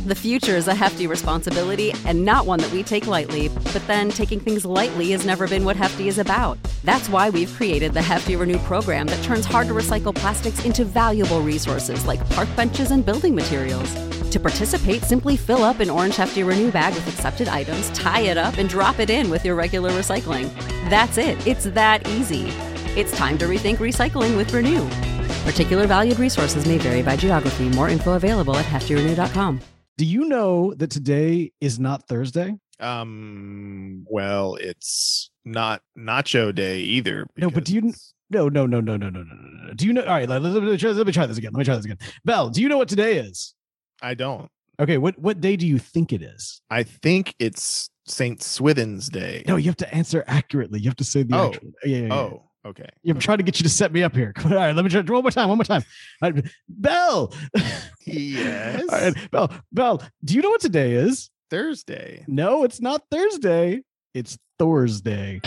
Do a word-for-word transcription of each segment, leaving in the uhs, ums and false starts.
The future is a hefty responsibility and not one that we take lightly. But then taking things lightly has never been what Hefty is about. That's why we've created the Hefty Renew program that turns hard-to-recycle plastics into valuable resources like park benches and building materials. To participate, simply fill up an orange Hefty Renew bag with accepted items, tie it up, and drop it in with your regular recycling. That's it. It's that easy. It's time to rethink recycling with Renew. Particular valued resources may vary by geography. More info available at hefty renew dot com. Do you know that today is not Thursday? Um. Well, it's not Nacho Day either. No, but do you? No, no, no, no, no, no, no, no. Do you know? All right, let, let, me try, let me try this again. Let me try this again. Belle, do you know what today is? I don't. Okay, what what day do you think it is? I think it's Saint Swithin's Day. No, you have to answer accurately. You have to say the oh. actual. Yeah, yeah, yeah. Oh. Okay. I'm trying to get you to set me up here. All right, let me try one more time. One more time. All right, Belle. Yes. All right, Belle. Belle, do you know what today is? Thursday. No, it's not Thursday. It's Thursday.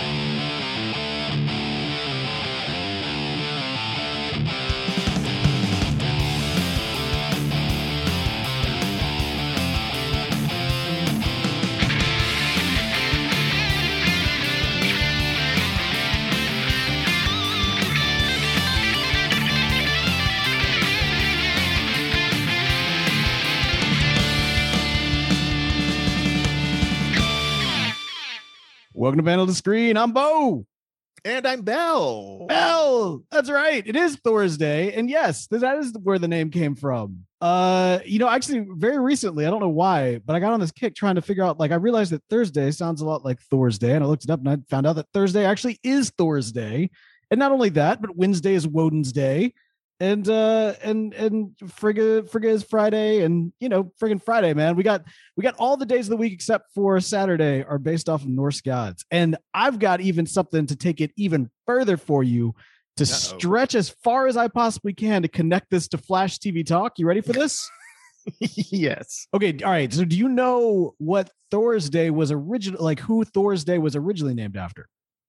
Welcome to Panel to Screen. I'm Bo. And I'm Belle. Belle. That's right. It is Thursday. And yes, that is where the name came from. Uh, you know, actually, very recently, I don't know why, but I got on this kick trying to figure out, like, I realized that Thursday sounds a lot like Thursday. And I looked it up and I found out that Thursday actually is Thursday. And not only that, but Wednesday is Woden's Day. And uh and and Frigga Frigga is Friday, and you know friggin' Friday, man. We got we got all the days of the week except for Saturday are based off of Norse gods, and I've got even something to take it even further for you to Uh-oh. stretch as far as I possibly can to connect this to Flash T V Talk. You ready for this? Yes. Okay. All right. So, do you know what Thor's Day was originally like? Who Thor's Day was originally named after?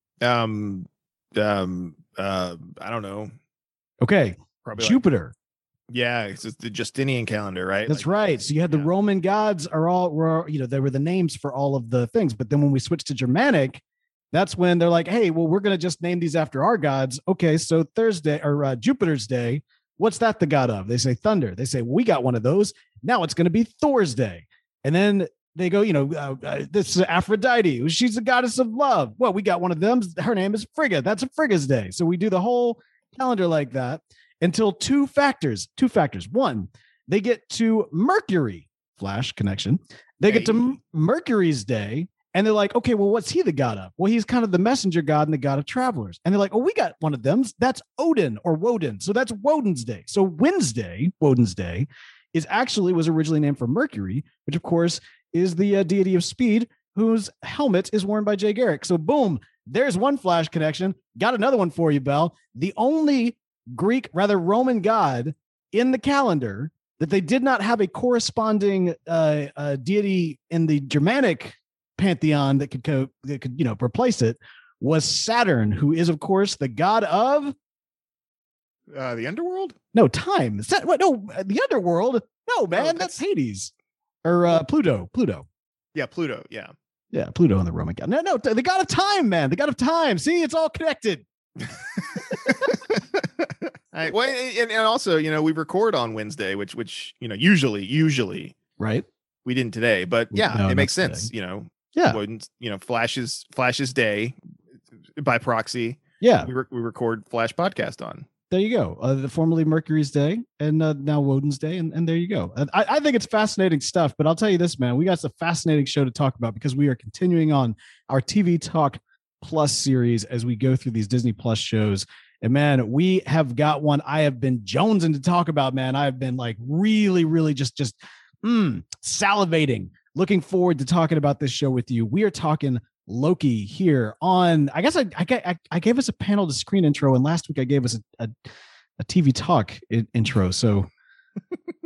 Um. Um. Uh. I don't know. Okay. Probably Jupiter. Like, yeah, it's just the Justinian calendar, right? That's like, right. So you had the yeah. Roman gods are all were, you know, they were the names for all of the things. But then when we switched to Germanic, that's when they're like, hey, well, we're going to just name these after our gods. Okay, so Thursday or uh, Jupiter's Day, what's that the god of? They say thunder. They say, well, we got one of those. Now it's going to be Thor's Day. And then they go, you know, uh, uh, this is Aphrodite. She's the goddess of love. Well, we got one of them. Her name is Frigga. That's a Frigga's Day. So we do the whole calendar like that. Until two factors, two factors. One, they get to Mercury, Flash connection. They get to M- Mercury's Day, and they're like, okay, well, what's he the god of? Well, he's kind of the messenger god and the god of travelers. And they're like, oh, we got one of them. That's Odin or Woden. So that's Woden's Day. So Wednesday, Woden's Day, is actually was originally named for Mercury, which of course is the uh, deity of speed, whose helmet is worn by Jay Garrick. So boom, there's one Flash connection. Got another one for you, Belle. The only Greek, rather Roman god in the calendar that they did not have a corresponding uh, uh, deity in the Germanic pantheon that could co- that could you know replace it was Saturn, who is of course the god of uh, the underworld. No, time. Sat- what? No, the underworld. No, man, oh, that's, that's Hades or uh, Pluto. Pluto. Yeah, Pluto. Yeah, yeah, Pluto and the Roman god. No, no, the god of time, man. The god of time. See, it's all connected. I, well, and, and also, you know, we record on Wednesday, which, which, you know, usually, usually, right. We didn't today, but yeah, no, it makes sense. Today. You know, yeah, you know, Flash's Flash's day by proxy. Yeah, we re- we record Flash podcast on. There you go. Uh, the formerly Mercury's Day, and uh, now Woden's Day, and, and there you go. And I, I think it's fascinating stuff. But I'll tell you this, man, we got a fascinating show to talk about because we are continuing on our T V Talk Plus series as we go through these Disney Plus shows. And man, we have got one I have been jonesing to talk about, man. I have been like really, really just, just mm, salivating, looking forward to talking about this show with you. We are talking Loki here on, I guess I I, I gave us a panel to screen intro, and last week I gave us a, a, a T V Talk in, intro. So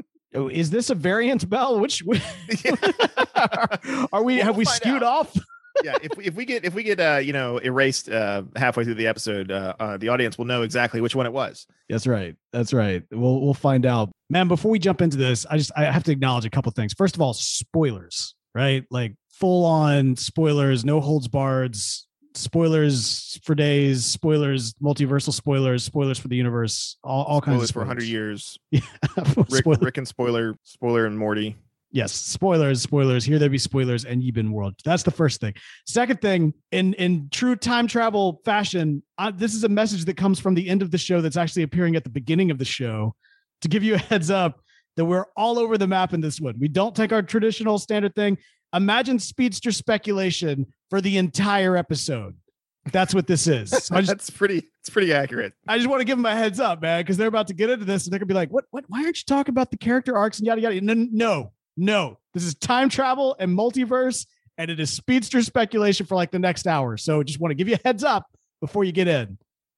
is this a variant, Belle? Which are we, have we'll we skewed out. off? Yeah, if if we get if we get uh you know erased uh halfway through the episode, uh, uh the audience will know exactly which one it was. That's right. That's right. We'll we'll find out. Man, before we jump into this, I just I have to acknowledge a couple things. First of all, spoilers, right? Like full on spoilers, no holds barred, spoilers for days, spoilers, multiversal spoilers, spoilers for the universe, all, all kinds of spoilers for one hundred years. Yeah. Rick, Rick and spoiler, spoiler and Morty. Yes, spoilers, spoilers. Here there be spoilers and Yibin World. That's the first thing. Second thing, in in true time travel fashion, uh, this is a message that comes from the end of the show that's actually appearing at the beginning of the show to give you a heads up that we're all over the map in this one. We don't take our traditional standard thing. Imagine speedster speculation for the entire episode. That's what this is. So I just, That's pretty. It's pretty accurate. I just want to give them a heads up, man, because they're about to get into this and they're gonna be like, "What? What? Why aren't you talking about the character arcs and yada yada?" No, no. No, this is time travel and multiverse, and it is speedster speculation for like the next hour. So just want to give you a heads up before you get in.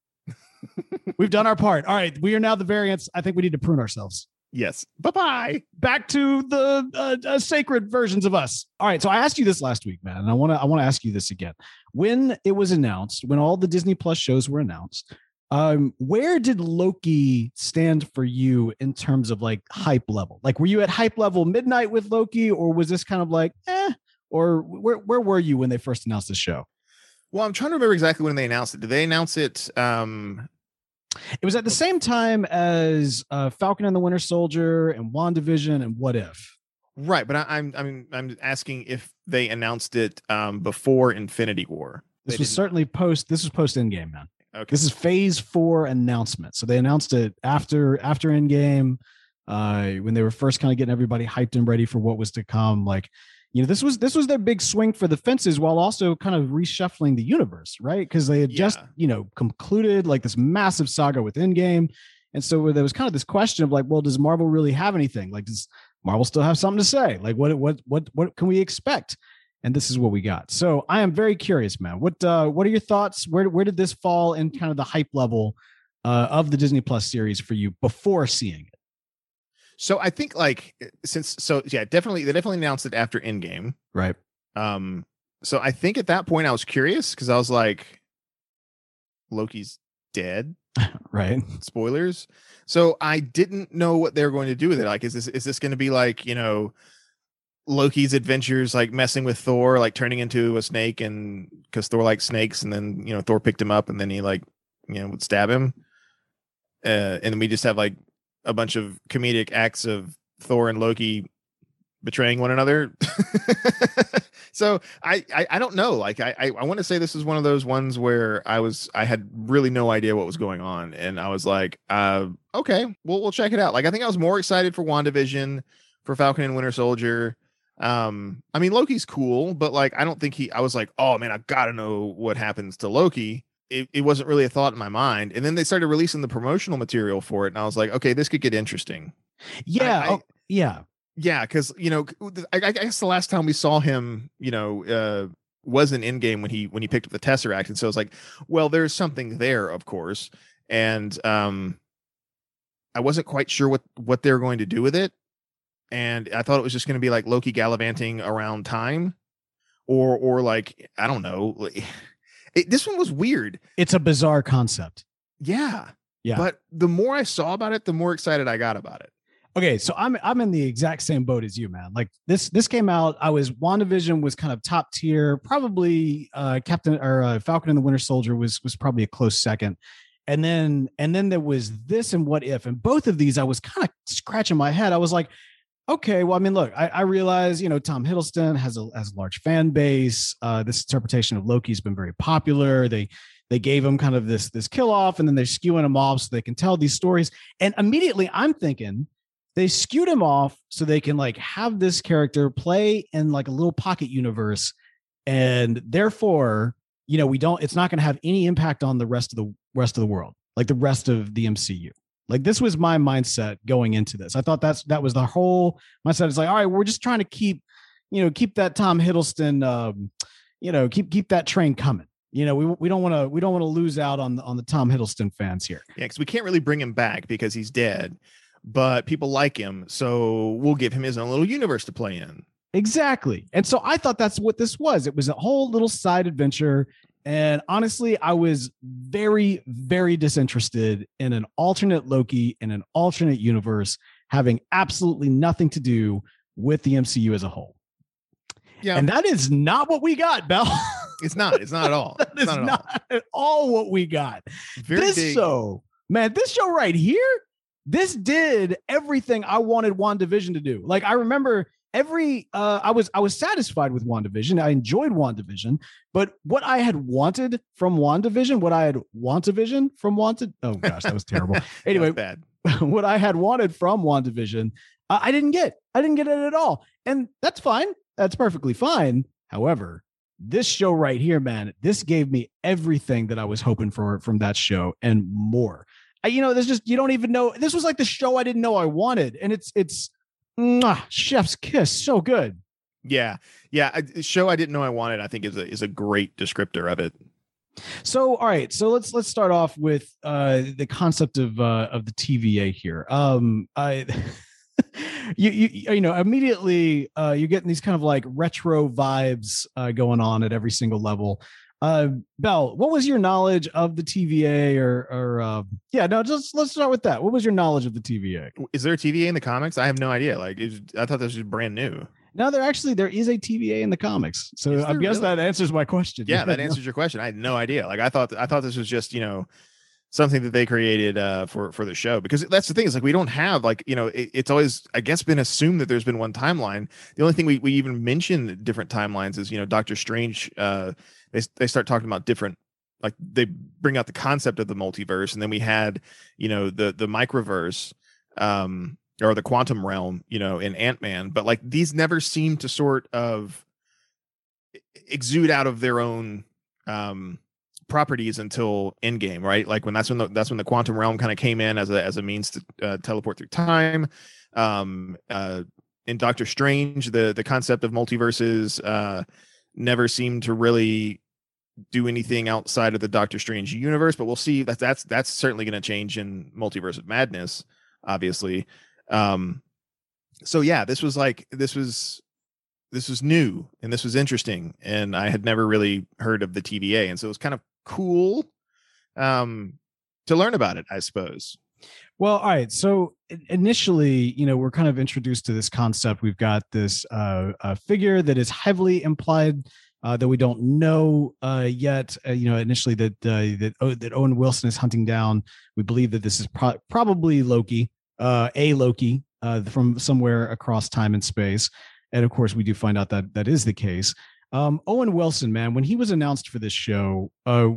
We've done our part. All right, we are now the variants. I think we need to prune ourselves. Yes. Bye-bye. Back to the uh, uh, sacred versions of us. All right, so I asked you this last week, man, and I want to I want to ask you this again. When it was announced, when all the Disney Plus shows were announced, Um, where did Loki stand for you in terms of like hype level? Like, were you at hype level midnight with Loki, or was this kind of like, eh? Or where where were you when they first announced the show? Well, I'm trying to remember exactly when they announced it. Did they announce it? Um, It was at the same time as uh, Falcon and the Winter Soldier and WandaVision and What If. Right, but I, I'm I'm I'm asking if they announced it um, before Infinity War. This They was didn't- certainly post. This was post Endgame, man. Okay. This is Phase Four announcement. So they announced it after after Endgame, uh, when they were first kind of getting everybody hyped and ready for what was to come. Like, you know, this was this was their big swing for the fences, while also kind of reshuffling the universe, right? Because they had just Yeah. you know concluded like this massive saga with Endgame, and so there was kind of this question of like, well, does Marvel really have anything? Like, does Marvel still have something to say? Like, what what what what can we expect? And this is what we got. So I am very curious, man. What uh, what are your thoughts? Where where did this fall in kind of the hype level uh, of the Disney Plus series for you before seeing it? So I think like since so yeah, definitely they definitely announced it after Endgame. Right. Um, so I think at that point I was curious because I was like, Loki's dead. Right. Spoilers. So I didn't know what they were going to do with it. Like, is this is this going to be like, you know, Loki's adventures, like messing with Thor, like turning into a snake, and because Thor likes snakes, and then you know Thor picked him up, and then he like you know would stab him, uh, and then we just have like a bunch of comedic acts of Thor and Loki betraying one another. So I, I I don't know. Like I I, I want to say this is one of those ones where I was I had really no idea what was going on, and I was like, uh, okay, well we'll check it out. Like I think I was more excited for WandaVision, for Falcon and Winter Soldier. Um, I mean Loki's cool, but like I don't think he. I was like, oh man, I've got to know what happens to Loki. It, it wasn't really a thought in my mind, and then they started releasing the promotional material for it, and I was like, okay, this could get interesting. Yeah. I- I- oh, yeah. Yeah, because you know, I, I guess the last time we saw him, you know, uh, was in Endgame when he when he picked up the Tesseract, and so it's like, well, there's something there, of course, and um, I wasn't quite sure what what they were going to do with it, and I thought it was just going to be like Loki gallivanting around time, or or like I don't know, it, this one was weird. It's a bizarre concept. Yeah, Yeah. but the more I saw about it, the more excited I got about it. Okay, so I'm I'm in the exact same boat as you, man. Like this this came out. I was WandaVision was kind of top tier. Probably uh, Captain or uh, Falcon and the Winter Soldier was was probably a close second. And then and then there was this and What If, and both of these I was kind of scratching my head. I was like, okay, well, I mean, look, I, I realize you know Tom Hiddleston has a has a large fan base. Uh, this interpretation of Loki has been very popular. They they gave him kind of this this kill off, and then they're skewing him off so they can tell these stories. And immediately I'm thinking, they skewed him off so they can like have this character play in like a little pocket universe. And therefore, you know, we don't, it's not going to have any impact on the rest of the rest of the world, like the rest of the M C U. Like this was my mindset going into this. I thought that's, that was the whole mindset. It's like, all right, we're just trying to keep, you know, keep that Tom Hiddleston, um, you know, keep, keep that train coming. You know, we, we don't want to, we don't want to lose out on, on the Tom Hiddleston fans here. Yeah, because we can't really bring him back because he's dead, but people like him, so we'll give him his own little universe to play in. Exactly. And so I thought that's what this was. It was a whole little side adventure. And honestly, I was very, very disinterested in an alternate Loki in an alternate universe having absolutely nothing to do with the M C U as a whole. Yeah. And that is not what we got, Bell. It's not. It's not at all. That is not, at, not all. at all what we got. Very this big. show, man, this show right here, this did everything I wanted WandaVision to do. Like I remember every uh I was I was satisfied with WandaVision. I enjoyed WandaVision, but what I had wanted from WandaVision, what I had WandaVision from Wanted, oh gosh, that was terrible. Anyway, bad. What I had wanted from WandaVision, uh, I didn't get. I didn't get it at all. And that's fine. That's perfectly fine. However, this show right here, man, this gave me everything that I was hoping for from that show and more. I, you know, there's just, you don't even know. This was like the show I didn't know I wanted. And it's, it's mwah, chef's kiss. So good. Yeah. Yeah. A show I didn't know I wanted, I think is a, is a great descriptor of it. So, all right. So let's, let's start off with uh, the concept of, uh, of the T V A here. Um, I, You, you you know immediately uh you're getting these kind of like retro vibes uh going on at every single level. uh Bell, what was your knowledge of the T V A? Or or uh yeah no just let's start with that. What was your knowledge of the T V A? Is there a T V A in the comics? I have no idea. Like it was, I thought this was brand new. No, there actually there is a T V A in the comics, so I guess really? that answers my question. Yeah, that answers your question. I had no idea. Like I thought I thought this was just, you know, something that they created uh, for for the show, because that's the thing is like we don't have like, you know, it, it's always, I guess, been assumed that there's been one timeline. The only thing we, we even mention different timelines is, you know, Doctor Strange. Uh, they they start talking about different, like they bring out the concept of the multiverse, and then we had, you know, the the microverse, um, or the quantum realm, you know, in Ant-Man. But like these never seem to sort of exude out of their own um properties until Endgame, right? Like when that's when the, that's when the quantum realm kind of came in as a as a means to uh, teleport through time. Um, uh, in Doctor Strange, the the concept of multiverses uh, never seemed to really do anything outside of the Doctor Strange universe. But we'll see. That that's that's certainly going to change in Multiverse of Madness, obviously. Um, so yeah, this was like this was. This was new and this was interesting, and I had never really heard of the T V A, and so it was kind of cool um, to learn about it, I suppose. Well, all right. So initially, you know, we're kind of introduced to this concept. We've got this uh, a figure that is heavily implied uh, that we don't know uh, yet. Uh, you know, initially that uh, that oh, that Owen Wilson is hunting down. We believe that this is pro- probably Loki, uh, a Loki uh, from somewhere across time and space. And of course, we do find out that that is the case. Um, Owen Wilson, man, when he was announced for this show, uh,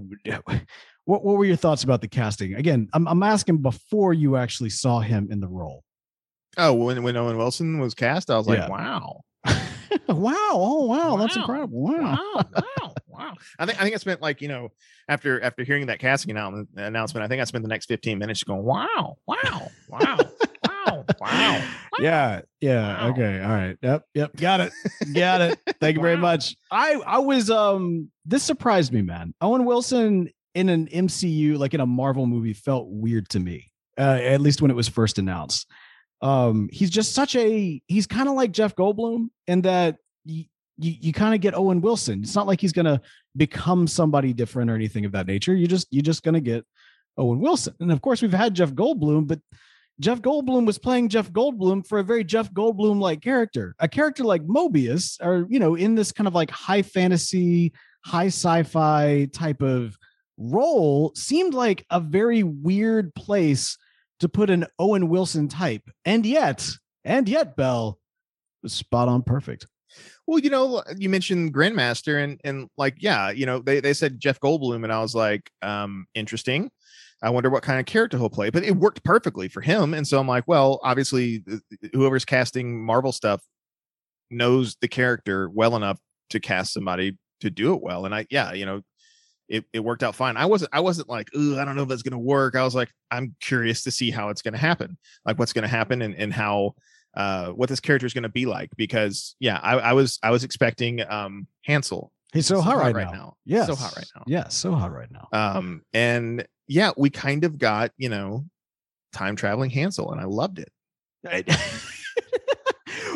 what, what were your thoughts about the casting? Again, I'm, I'm asking before you actually saw him in the role. Oh, when, when Owen Wilson was cast, I was like, yeah. wow. wow. Oh, wow. wow. That's incredible. Wow. Wow. Wow. Wow. I think I think I spent like, you know, after after hearing that casting announcement, announcement, I think I spent the next fifteen minutes going, wow, wow, wow. Wow. Wow. Yeah. Yeah. Wow. Okay. All right. Yep. Yep. Got it. Got it. Thank you Wow. very much. I, I was, um, this surprised me, man. Owen Wilson in an M C U, like in a Marvel movie, felt weird to me, uh, at least when it was first announced. Um, he's just such a, he's kind of like Jeff Goldblum in that you, you, you kind of get Owen Wilson. It's not like he's going to become somebody different or anything of that nature. You just, you're just going to get Owen Wilson. And of course we've had Jeff Goldblum, but Jeff Goldblum was playing Jeff Goldblum for a very Jeff Goldblum like character, a character like Mobius, or, you know, in this kind of like high fantasy, high sci-fi type of role, seemed like a very weird place to put an Owen Wilson type. And yet, and yet, Bell was spot on perfect. Well, you know, you mentioned Grandmaster, and and like, yeah, you know, they, they said Jeff Goldblum, and I was like, um, interesting. I wonder what kind of character he'll play, but it worked perfectly for him. And so I'm like, well, obviously whoever's casting Marvel stuff knows the character well enough to cast somebody to do it well. And I, yeah, you know, it, it worked out fine. I wasn't, I wasn't like, oh, I don't know if that's going to work. I was like, I'm curious to see how it's going to happen, like what's going to happen and, and how, uh, what this character is going to be like, because yeah, I, I was, I was expecting, um, Hansel. He's so, so hot, hot right, right now. now. Yeah. So hot right now. Yeah. So hot right now. Um, and yeah, we kind of got, you know, time traveling Hansel, and I loved it.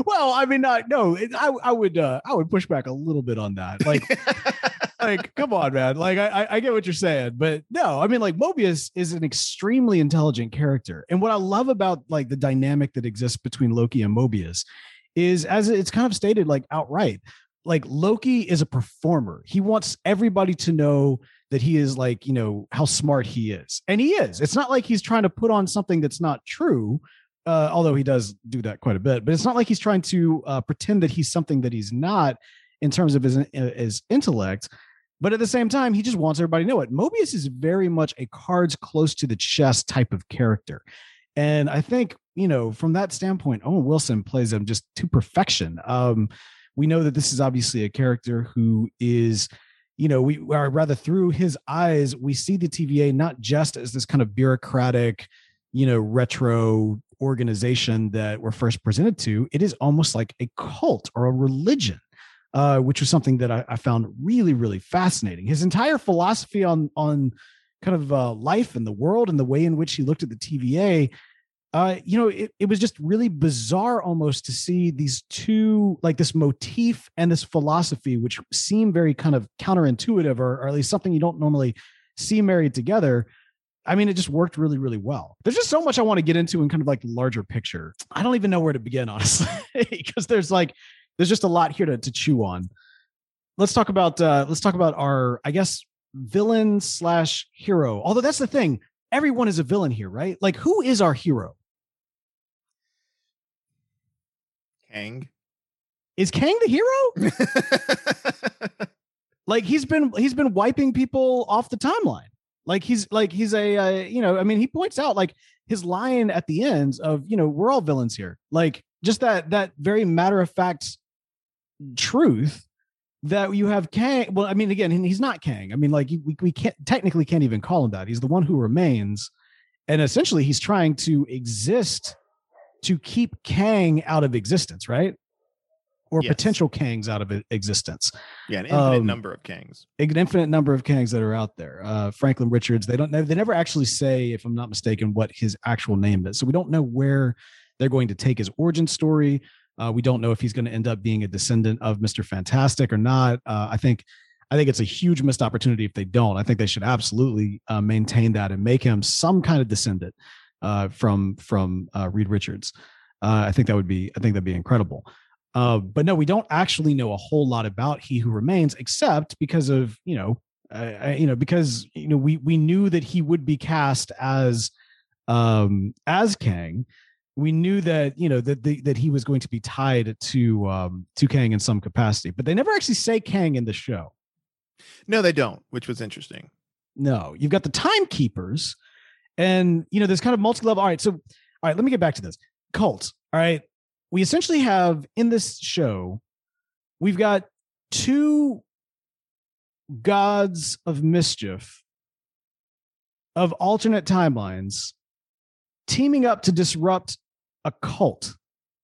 Well, I mean, not no. It, I I would uh, I would push back a little bit on that. Like, like, come on, man. Like, I I get what you're saying, but no, I mean, like, Mobius is an extremely intelligent character, and what I love about like the dynamic that exists between Loki and Mobius is, as it's kind of stated, like outright, like Loki is a performer. He wants everybody to know that he is like, you know, how smart he is, and he is. It's not like he's trying to put on something that's not true. Uh, although he does do that quite a bit, but it's not like he's trying to uh, pretend that he's something that he's not in terms of his, his intellect. But at the same time, he just wants everybody to know it. Mobius is very much a cards close to the chest type of character. And I think, you know, from that standpoint, Owen Wilson plays him just to perfection. Um, we know that this is obviously a character who is, you know, we are rather through his eyes, we see the T V A not just as this kind of bureaucratic, you know, retro organization that we're first presented to. It is almost like a cult or a religion, uh, which was something that I, I found really, really fascinating. His entire philosophy on on kind of uh, life and the world and the way in which he looked at the T V A, uh, you know, it, it was just really bizarre almost to see these two, like this motif and this philosophy, which seem very kind of counterintuitive, or, or at least something you don't normally see married together. I mean, it just worked really, really well. There's just so much I want to get into in kind of like the larger picture. I don't even know where to begin, honestly, because there's like, there's just a lot here to, to chew on. Let's talk about, uh, let's talk about our, I guess, villain slash hero. Although that's the thing. Everyone is a villain here, right? Like, who is our hero? Kang. Is Kang the hero? Like, he's been, he's been wiping people off the timeline. Like he's like he's a uh, you know, I mean, he points out like his line at the end of, you know, we're all villains here. Like just that that very matter of fact truth that you have Kang. Well, I mean, again, he's not Kang. I mean, like we we can't technically can't even call him that. He's the one who remains, and essentially he's trying to exist to keep Kang out of existence, right? Or yes. Potential Kangs out of existence. Yeah, an infinite um, number of Kangs. An infinite number of Kangs that are out there. Uh, Franklin Richards, they don't know, they never actually say, if I'm not mistaken, what his actual name is. So we don't know where they're going to take his origin story. Uh, we don't know if he's going to end up being a descendant of Mister Fantastic or not. Uh, I think I think it's a huge missed opportunity if they don't. I think they should absolutely uh, maintain that and make him some kind of descendant uh, from from uh, Reed Richards. Uh, I think that would be I think that'd be incredible. Uh, but no, we don't actually know a whole lot about He Who Remains, except because of, you know, uh, you know, because, you know, we, we knew that he would be cast as, um, as Kang. We knew that, you know, that, the, that he was going to be tied to, um, to Kang in some capacity, but they never actually say Kang in the show. No, they don't, which was interesting. No, you've got the Timekeepers and, you know, there's kind of multi-level. All right. So, all right, let me get back to this. Cult. All right. We essentially have in this show, we've got two gods of mischief of alternate timelines teaming up to disrupt a cult,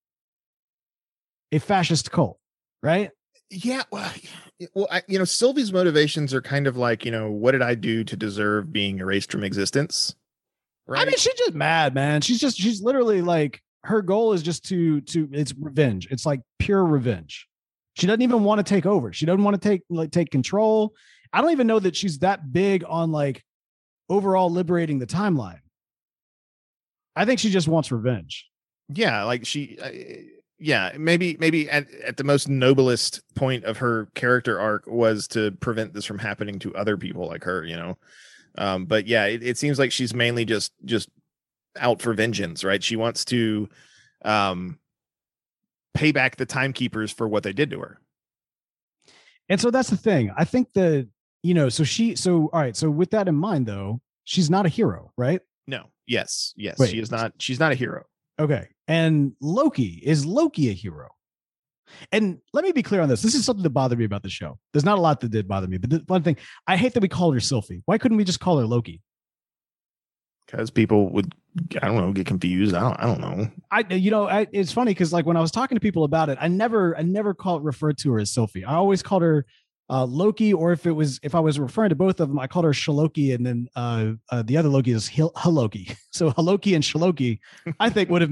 a fascist cult, right? Yeah. Well, well I, you know, Sylvie's motivations are kind of like, you know, what did I do to deserve being erased from existence? Right. I mean, she's just mad, man. She's just, she's literally like, her goal is just to to it's revenge. It's like pure revenge. She doesn't even want to take over. She doesn't want to take like take control. I don't even know that she's that big on like overall liberating the timeline. I think she just wants revenge. Yeah, like she uh, yeah, maybe maybe at, at the most noblest point of her character arc was to prevent this from happening to other people like her, you know. Um but yeah, it, it seems like she's mainly just just out for vengeance, right? She wants to um pay back the Timekeepers for what they did to her. And so that's the thing. I think that, you know, so she so all right, so with that in mind though, she's not a hero, right? No. Yes. Yes. Wait. She is not she's not a hero. Okay. And Loki, is Loki a hero? And let me be clear on this. This is something that bothered me about the show. There's not a lot that did bother me, but the one thing, I hate that we called her Sylvie. Why couldn't we just call her Loki? Because people would, I don't know, get confused. I don't, I don't know. I, you know, I, it's funny because like when I was talking to people about it, I never, I never called referred to her as Sophie. I always called her uh, Loki, or if it was, if I was referring to both of them, I called her Shaloki, and then uh, uh, the other Loki is Hil- Haloki. So Haloki and Shaloki, I think would have made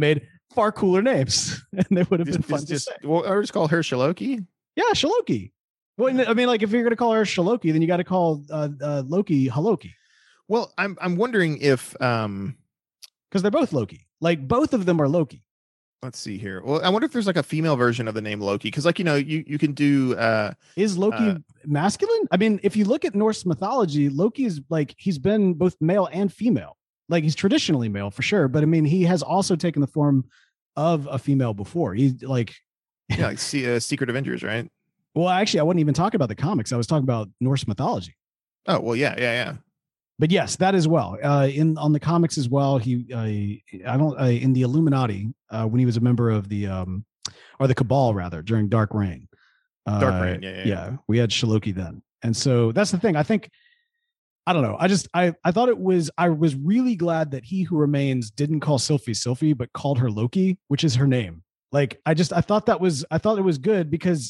far cooler names, and they would have Just, been fun just, to just say. well, or just call her Shaloki. Yeah, Shaloki. Well, I mean, like if you're gonna call her Shaloki, then you got to call uh, uh, Loki Haloki. Well, I'm I'm wondering if um because they're both Loki. Like both of them are Loki. Let's see here. Well, I wonder if there's like a female version of the name Loki, because like you know you you can do. uh Is Loki uh, masculine? I mean, if you look at Norse mythology, Loki is like he's been both male and female. Like he's traditionally male for sure, but I mean he has also taken the form of a female before. He's like yeah, like see, uh, Secret Avengers, right? Well, actually, I wasn't even talking about the comics. I was talking about Norse mythology. Oh well, yeah, yeah, yeah. But yes, that as well. Uh, in on the comics as well, he uh, I don't uh, in the Illuminati uh, when he was a member of the um, or the Cabal rather during Dark Reign. Uh, Dark Reign, yeah, yeah, yeah. yeah, we had Shaloki then, and so that's the thing. I think I don't know. I just I I thought it was I was really glad that He Who Remains didn't call Sylvie Sylvie, but called her Loki, which is her name. Like I just I thought that was I thought it was good because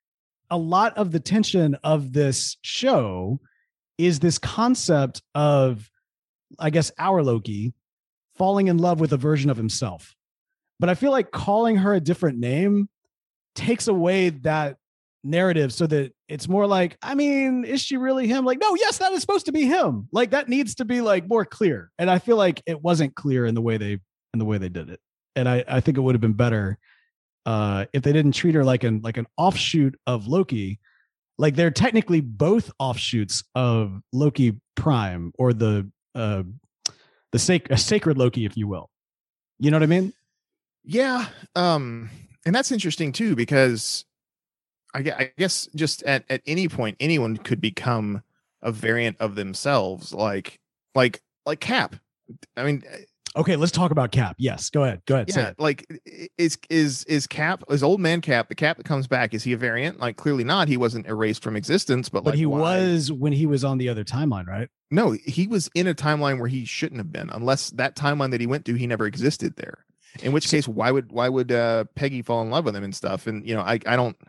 a lot of the tension of this show is this concept of, I guess, our Loki falling in love with a version of himself. But I feel like calling her a different name takes away that narrative so that it's more like, I mean, is she really him? Like, no, yes, that is supposed to be him. Like that needs to be like more clear. And I feel like it wasn't clear in the way they in the way they did it. And I, I think it would have been better uh, if they didn't treat her like an like an offshoot of Loki. Like they're technically both offshoots of Loki Prime or the uh, the sac- sacred Loki, if you will. You know what I mean? Yeah, um, and that's interesting too because I guess, I guess just at at any point anyone could become a variant of themselves, like like like Cap. I mean. Okay, let's talk about Cap. Yes, go ahead. Go ahead. Yeah, like is is is Cap, is old man Cap, the Cap that comes back, is he a variant? Like clearly not. He wasn't erased from existence, but but like he why? was when he was on the other timeline, right? No, he was in a timeline where he shouldn't have been, unless that timeline that he went to, he never existed there. In which case, why would why would uh, Peggy fall in love with him and stuff? And you know, I I don't.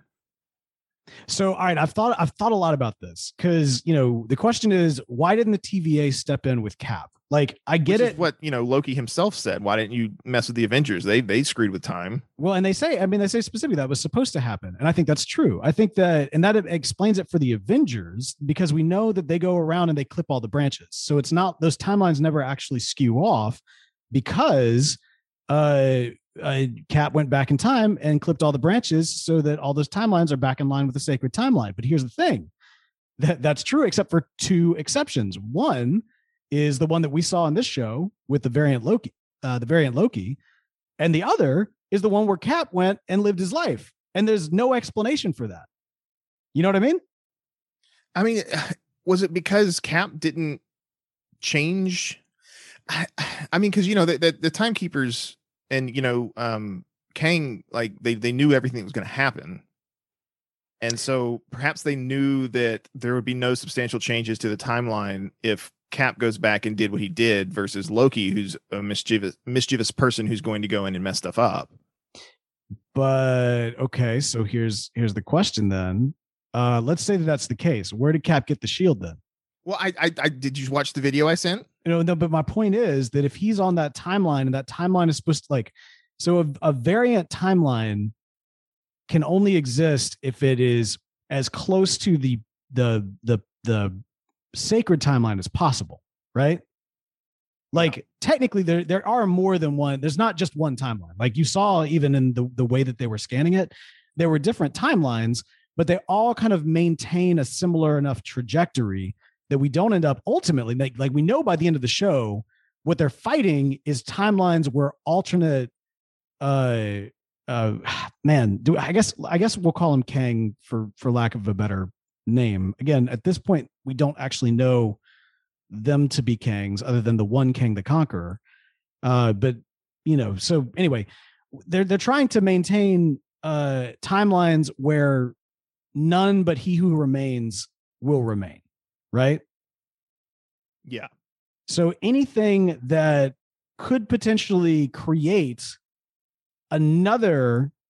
So, all right, I've thought I've thought a lot about this because you know the question is why didn't the T V A step in with Cap? Like, I get Which it. is what you know, Loki himself said. Why didn't you mess with the Avengers? They they screwed with time. Well, and they say, I mean, they say specifically that was supposed to happen, and I think that's true. I think that, and that explains it for the Avengers because we know that they go around and they clip all the branches, so it's not those timelines never actually skew off because uh, uh Cap went back in time and clipped all the branches so that all those timelines are back in line with the sacred timeline. But here's the thing, that that's true except for two exceptions. One is the one that we saw in this show with the variant Loki, uh, the variant Loki, and the other is the one where Cap went and lived his life, and there's no explanation for that. You know what I mean? I mean, was it because Cap didn't change? I, I mean, because you know the, the the timekeepers and you know um, Kang, like they they knew everything that was going to happen, and so perhaps they knew that there would be no substantial changes to the timeline if Cap goes back and did what he did versus Loki, who's a mischievous mischievous person who's going to go in and mess stuff up. But okay, so here's here's the question then. Uh, let's say that that's the case. Where did Cap get the shield then? Well, I, I, I did you watch the video I sent? You know, no, but my point is that if he's on that timeline and that timeline is supposed to like, so a, a variant timeline can only exist if it is as close to the the the the sacred timeline as possible, right? Like yeah. Technically there there are more than one. There's not just one timeline. Like you saw even in the, the way that they were scanning it, there were different timelines, but they all kind of maintain a similar enough trajectory that we don't end up ultimately like, like we know by the end of the show, what they're fighting is timelines where alternate uh uh man, do I guess I guess we'll call him Kang for for lack of a better name. Again, at this point, we don't actually know them to be Kangs other than the one Kang the Conqueror. Uh, but you know, so anyway, they're they're trying to maintain uh, timelines where none but he who remains will remain, right? Yeah. So anything that could potentially create another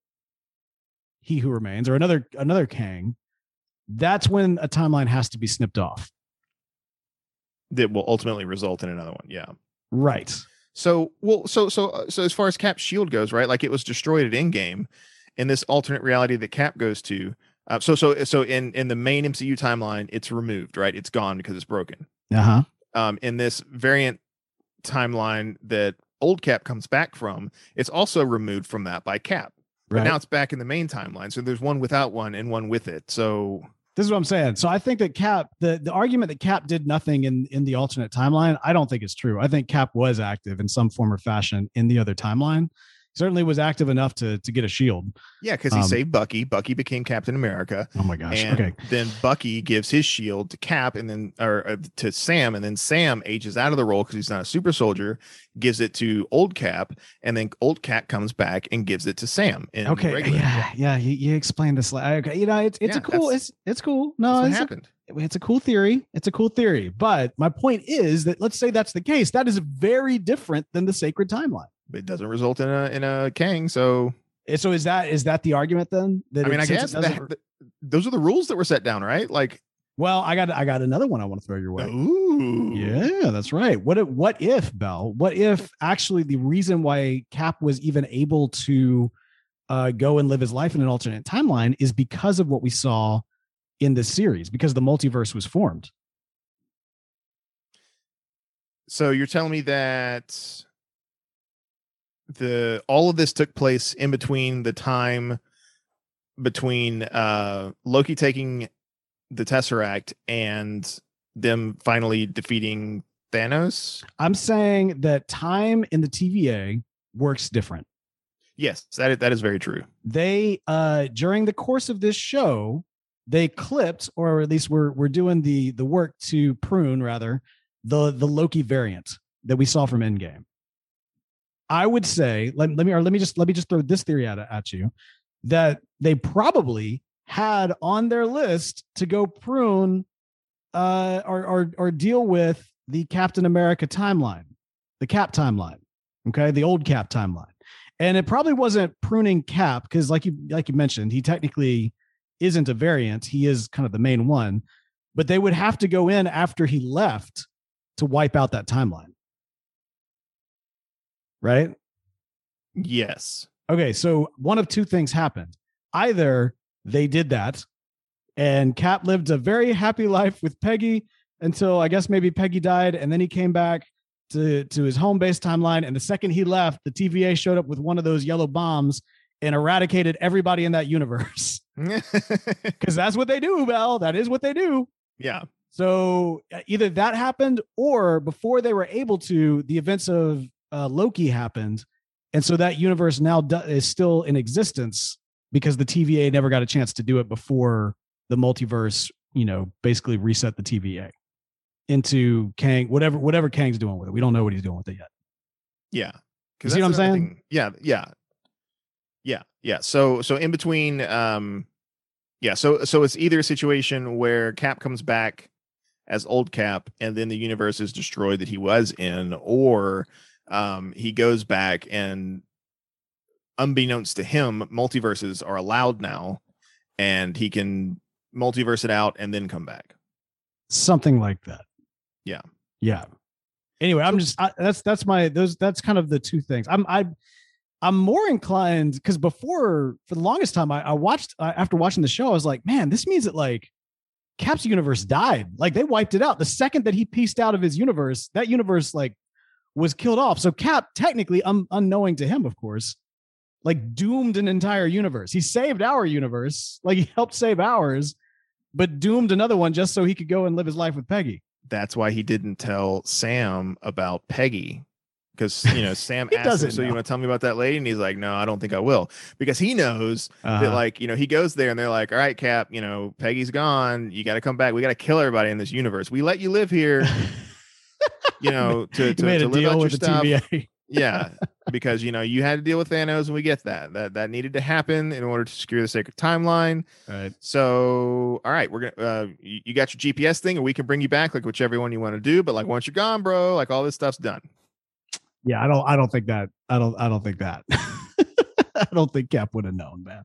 he who remains or another another Kang, that's when a timeline has to be snipped off. That will ultimately result in another one. Yeah. Right. So, well, so so uh, so as far as Cap's shield goes, right? Like it was destroyed at Endgame, in this alternate reality that Cap goes to. Uh, so so so in in the main M C U timeline, it's removed, right? It's gone because it's broken. Uh-huh. Um, in this variant timeline that old Cap comes back from, it's also removed from that by Cap. But Right. now it's back in the main timeline. So there's one without one and one with it. So This is what I'm saying. So I think that Cap, the, the argument that Cap did nothing in, in the alternate timeline, I don't think it's true. I think Cap was active in some form or fashion in the other timeline. Certainly was active enough to to get a shield. yeah, because he Um, saved Bucky. Bucky became Captain America. Oh my gosh. And Okay. then Bucky gives his shield to Cap and then or uh, to Sam, and then Sam ages out of the role because he's not a super soldier, gives it to old Cap, and then old Cap comes back and gives it to Sam. In Okay. regular. Yeah. Yeah. You, you explained this. Like, okay. You know, it's it's Yeah, a cool, that's- it's it's cool. That's No, what it's a, happened. it's a cool theory. It's a cool theory. But my point is that let's say that's the case. That is very different than the sacred timeline. It doesn't result in a in a Kang. So And so is that is that the argument then? That I mean, it- I since it guess doesn't- that, that- those are the rules that were set down, right? Like, well, I got I got another one I want to throw your way. ooh, Yeah, that's right. What if, what if, Bell? What if actually the reason why Cap was even able to uh, go and live his life in an alternate timeline is because of what we saw in this series, because the multiverse was formed. So you're telling me that the all of this took place in between the time between uh Loki taking the Tesseract and them finally defeating Thanos? I'm saying that time in the T V A works different. Yes, that is, that is very true. They uh during the course of this show, they clipped, or at least we're we're doing the the work to prune rather the the Loki variant that we saw from Endgame. I would say, let, let me or let me just let me just throw this theory at, at you, that they probably had on their list to go prune uh or or or deal with the Captain America timeline, the Cap timeline, okay, the old Cap timeline. And it probably wasn't pruning Cap because like you like you mentioned, he technically isn't a variant. He is kind of the main one, but they would have to go in after he left to wipe out that timeline. Right? Yes. Okay, so one of two things happened. Either they did that and Cap lived a very happy life with Peggy until I guess maybe Peggy died, and then he came back to, to his home base timeline. And the second he left, the T V A showed up with one of those yellow bombs and eradicated everybody in that universe. Because that's what they do, Bell. That is what they do. Yeah. So uh, either that happened, or before they were able to, the events of uh, Loki happened. And so that universe now do- is still in existence because the T V A never got a chance to do it before the multiverse, you know, basically reset the T V A into Kang, whatever, whatever Kang's doing with it. We don't know what he's doing with it yet. Yeah. You see what I'm another saying? thing- Yeah. Yeah. Yeah. Yeah. So, so in between, um, yeah. So, so it's either a situation where Cap comes back as old Cap and then the universe is destroyed that he was in, or um, he goes back and unbeknownst to him, multiverses are allowed now and he can multiverse it out and then come back. Something like that. Yeah. Yeah. Anyway, I'm just I, that's that's my those that's kind of the two things. I'm I I'm more inclined because before for the longest time I, I watched uh, after watching the show I was like, man, this means that like Cap's universe died. Like they wiped it out the second that he pieced out of his universe. That universe like was killed off. So Cap technically, um, unknowing to him, of course, like doomed an entire universe. He saved our universe, like he helped save ours, but doomed another one just so he could go and live his life with Peggy. That's why he didn't tell Sam about Peggy. Because, you know, Sam He asked him, doesn't so you know. want to tell me about that lady? And he's like, no, I don't think I will. Because he knows Uh-huh. that, like, you know, he goes there and they're like, all right, Cap, you know, Peggy's gone. You got to come back. We got to kill everybody in this universe. We let you live here, you know, to, He to, made to a live out deal your with the stuff. T V A. Yeah, because, you know, you had to deal with Thanos and we get that. That that needed to happen in order to secure the sacred timeline. Right. So, all right, we're going to, uh, you, you got your G P S thing and we can bring you back, like, whichever one you want to do. But, like, once you're gone, bro, like, all this stuff's done. Yeah, I don't. I don't think that. I don't. I don't think that. I don't think Cap would have known, man.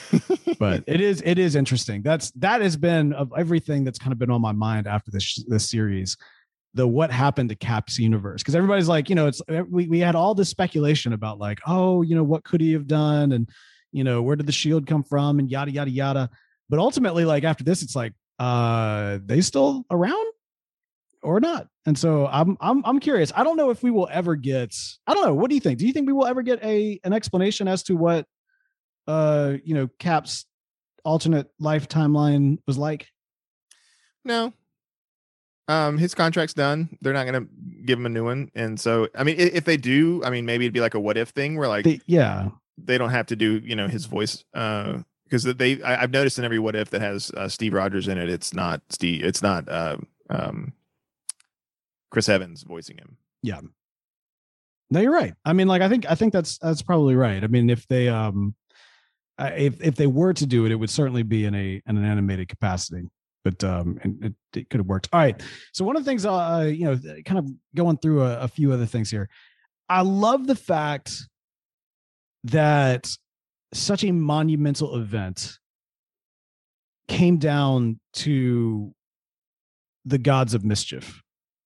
But it is. It is interesting. That's that has been of everything that's kind of been on my mind after this this series. the what happened to Cap's universe, because everybody's like, you know, it's we we had all this speculation about like, oh, you know, what could he have done, and you know, where did the shield come from, and yada yada yada. But ultimately, like after this, it's like, uh, they still around or not? And so I'm I'm I'm curious. I don't know if we will ever get. I don't know. What do you think? Do you think we will ever get a an explanation as to what, uh, you know, Cap's alternate life timeline was like? No. Um, his contract's done. They're not going to give him a new one. And so, I mean, if they do, I mean, maybe it'd be like a what if thing where like, they, yeah, they don't have to do, you know, his voice. Uh, because they, I, I've noticed in every what if that has uh, Steve Rogers in it, it's not Steve, it's not, uh, um, Chris Evans voicing him. Yeah. No, you're right. I mean, like, I think, I think that's, that's probably right. I mean, if they, um, if, if they were to do it, it would certainly be in a, in an animated capacity. But um, and it, it could have worked. All right. So one of the things, uh, you know, kind of going through a, a few other things here. I love the fact that such a monumental event came down to the gods of mischief.